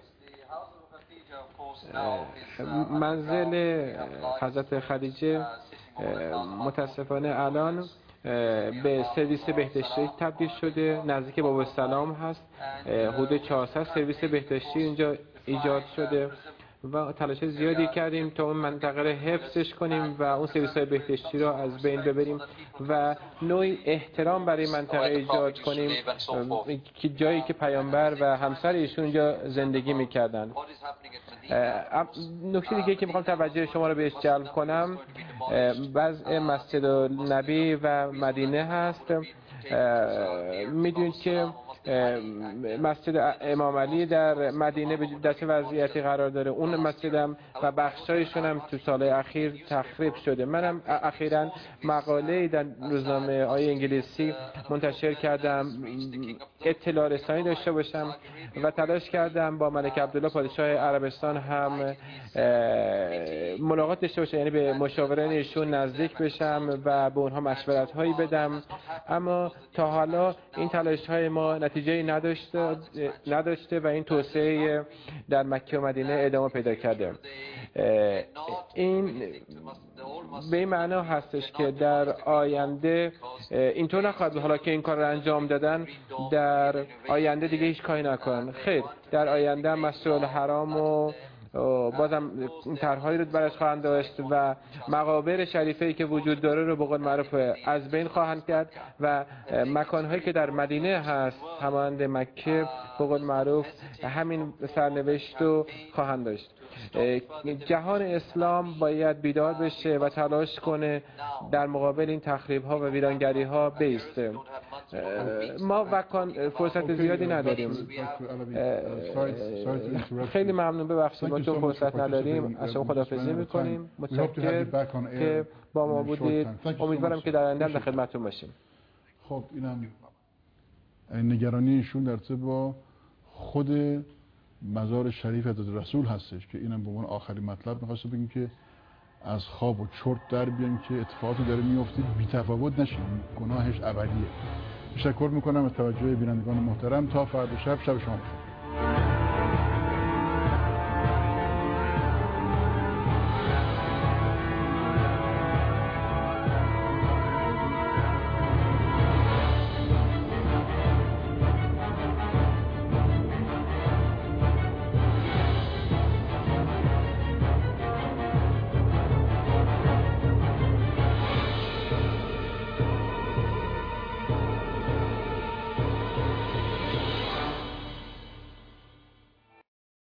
منزل حضرت خدیجه متاسفانه الان به سرویس بهداشتی تبدیل شده، نزدیک باب السلام هست. حدود چهارصد سرویس بهداشتی اینجا ایجاد شده و تلاش زیادی کردیم تا اون منطقه رو حفظش کنیم و اون سرویس‌های بهداشتی رو از بین ببریم و نوعی احترام برای منطقه ایجاد کنیم که جایی که پیامبر و همسر ایشون اونجا زندگی می‌کردن. نکته دیگه که میخوام توجه شما رو بهش جلب کنم وضع مسجد نبی و مدینه هست. میدونید که مسجد امام علی در مدینه در چه وضعیتی قرار داره. اون مسجد هم و بخشایشون هم تو سال اخیر تخریب شده. منم اخیراً مقاله در روزنامه های انگلیسی منتشر کردم اطلاع رسانی داشته باشم و تلاش کردم با ملک عبدالله پادشاه عربستان هم ملاقات داشته باشم، یعنی به مشاوران ایشون نزدیک بشم و به اونها مشورت هایی بدم، اما تا حالا این تلاش های ما نتیجه نداشته نداشته و این توسعه در مکه و مدینه ادامه پیدا کرده. این به این معنا هستش که در آینده اینطور نخواهد بود حالا که این کار رو انجام دادن در آینده دیگه هیچ کاری نکنن. خیر، در آینده مسجد الحرام و بازم طرحهایی رو برش خواهند داشت و مقابر شریفه‌ای که وجود داره رو به قول معروف از بین خواهند کرد و مکانهایی که در مدینه هست همانند مکه به قول معروف همین سرنوشت رو خواهند داشت. جهان اسلام باید بیدار بشه و تلاش کنه در مقابل این تخریب‌ها و ویرانگری‌ها بیسته. ما وکان فرصت زیادی نداریم. خیلی ممنون، ببخشید ما چون فرصت نداریم از شما خداحافظی می‌کنیم. متشکرم که با ما بودید. امیدوارم که در آینده در خدمتتون باشیم. خب اینم نگرانی ایشون در ارتباط با خود مزار شریف حضرت رسول هستش که اینم به عنوان آخرین مطلب می‌خواستم بگم که از خواب و چرت در بیان که اتفاقاتی داره میفته، بی تفاوت نشین، گناهش ابدیه. تشکر میکنم از توجه بینندگان محترم. تا فردا شب، شب شما بخیر.